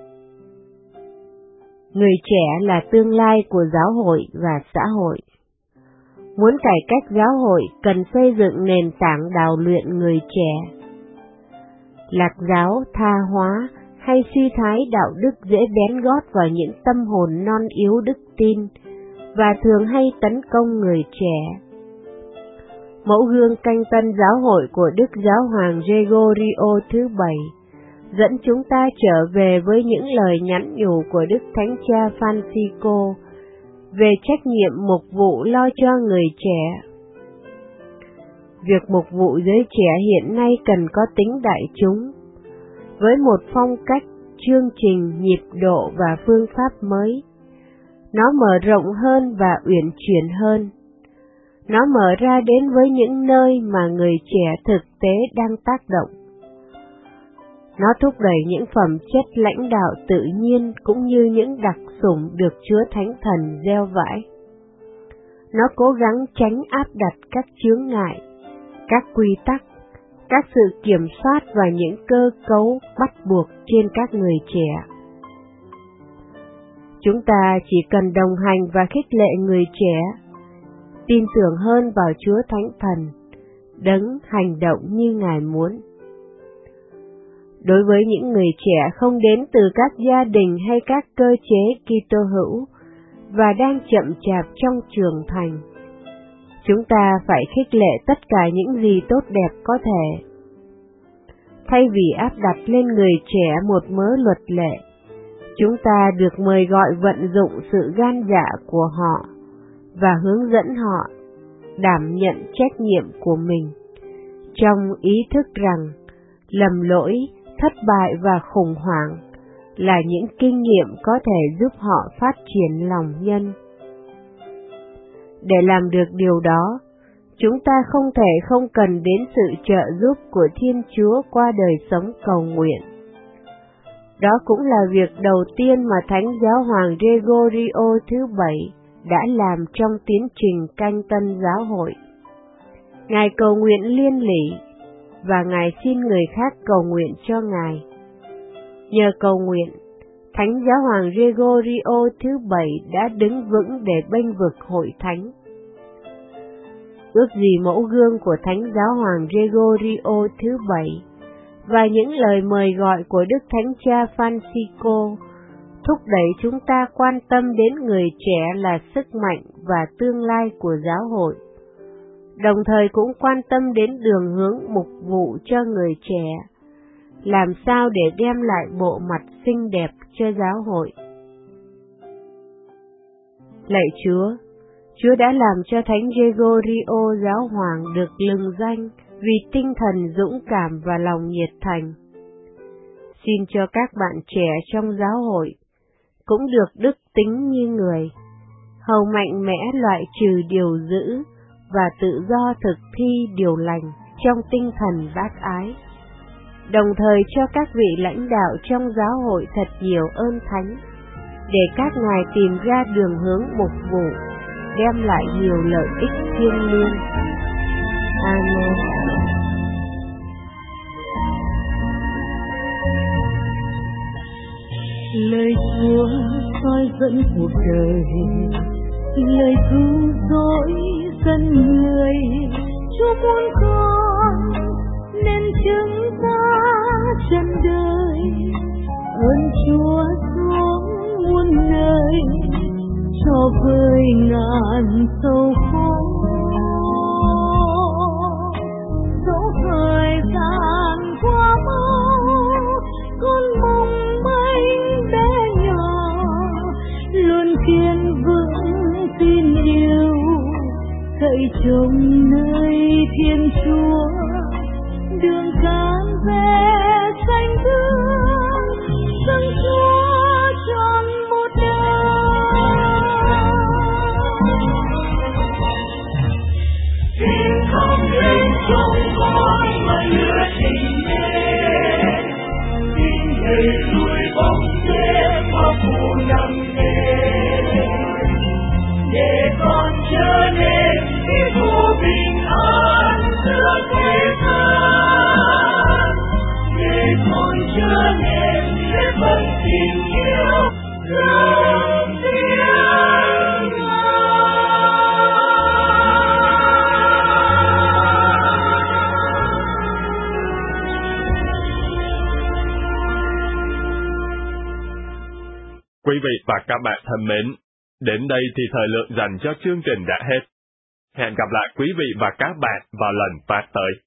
Người trẻ là tương lai của giáo hội và xã hội. Muốn cải cách giáo hội cần xây dựng nền tảng đào luyện người trẻ. Lạc giáo, tha hóa hay suy thái đạo đức dễ bén gót vào những tâm hồn non yếu đức tin và thường hay tấn công người trẻ. Mẫu gương canh tân giáo hội của Đức Giáo hoàng Gregorio thứ bảy dẫn chúng ta trở về với những lời nhắn nhủ của Đức Thánh Cha Francisco về trách nhiệm mục vụ lo cho người trẻ. Việc mục vụ giới trẻ hiện nay cần có tính đại chúng, với một phong cách, chương trình, nhịp độ và phương pháp mới. Nó mở rộng hơn và uyển chuyển hơn. Nó mở ra đến với những nơi mà người trẻ thực tế đang tác động. Nó thúc đẩy những phẩm chất lãnh đạo tự nhiên cũng như những đặc sủng được Chúa Thánh Thần gieo vãi. Nó cố gắng tránh áp đặt các chướng ngại, các quy tắc, các sự kiểm soát và những cơ cấu bắt buộc trên các người trẻ. Chúng ta chỉ cần đồng hành và khích lệ người trẻ, tin tưởng hơn vào Chúa Thánh Thần, đấng hành động như Ngài muốn. Đối với những người trẻ không đến từ các gia đình hay các cơ chế Kitô hữu và đang chậm chạp trong trưởng thành, chúng ta phải khích lệ tất cả những gì tốt đẹp có thể. Thay vì áp đặt lên người trẻ một mớ luật lệ, chúng ta được mời gọi vận dụng sự gan dạ của họ và hướng dẫn họ đảm nhận trách nhiệm của mình, trong ý thức rằng lầm lỗi, thất bại và khủng hoảng là những kinh nghiệm có thể giúp họ phát triển lòng nhân. Để làm được điều đó, chúng ta không thể không cần đến sự trợ giúp của Thiên Chúa qua đời sống cầu nguyện. Đó cũng là việc đầu tiên mà Thánh Giáo hoàng Gregorio thứ bảy đã làm trong tiến trình canh tân giáo hội. Ngài cầu nguyện liên lỉ, và Ngài xin người khác cầu nguyện cho Ngài. Nhờ cầu nguyện, Thánh Giáo hoàng Gregorio thứ bảy đã đứng vững để bênh vực hội thánh. Ước gì mẫu gương của Thánh Giáo hoàng Gregorio thứ bảy và những lời mời gọi của Đức Thánh Cha Francisco thúc đẩy chúng ta quan tâm đến người trẻ là sức mạnh và tương lai của giáo hội, đồng thời cũng quan tâm đến đường hướng mục vụ cho người trẻ, làm sao để đem lại bộ mặt xinh đẹp cho giáo hội. Lạy Chúa, Chúa đã làm cho Thánh Gregorio giáo hoàng được lừng danh vì tinh thần dũng cảm và lòng nhiệt thành. Xin cho các bạn trẻ trong giáo hội cũng được đức tính như người, hầu mạnh mẽ loại trừ điều dữ và tự do thực thi điều lành trong tinh thần bác ái, đồng thời cho các vị lãnh đạo trong giáo hội thật nhiều ơn thánh, để các ngài tìm ra đường hướng mục vụ, đem lại nhiều lợi ích thiêng liêng. Amen. Lời Chúa soi dẫn cuộc đời, lời cứu rỗi dân người. Chúa muốn con nên chứng ta trần đời, ơn Chúa xuống muôn nơi, cho vơi ngàn sầu khổ. Dẫu thời gian qua mau, con mong manh bé nhỏ luôn kiên vững tin yêu, cậy trông nơi Thiên Chúa, đường can về xanh tươi, dâng Chúa trọn một đời. Thiên không lên trong con mà lửa tình mê, tin thầy lùi bóng đêm bao phủ nặng nề, để con trở nên cái vô bình an giữa thế gian, để con trở nên cái phần tình yêu lớn tiếng ngài. Quý vị và các bạn thân mến, đến đây thì thời lượng dành cho chương trình đã hết. Hẹn gặp lại quý vị và các bạn vào lần phát tới.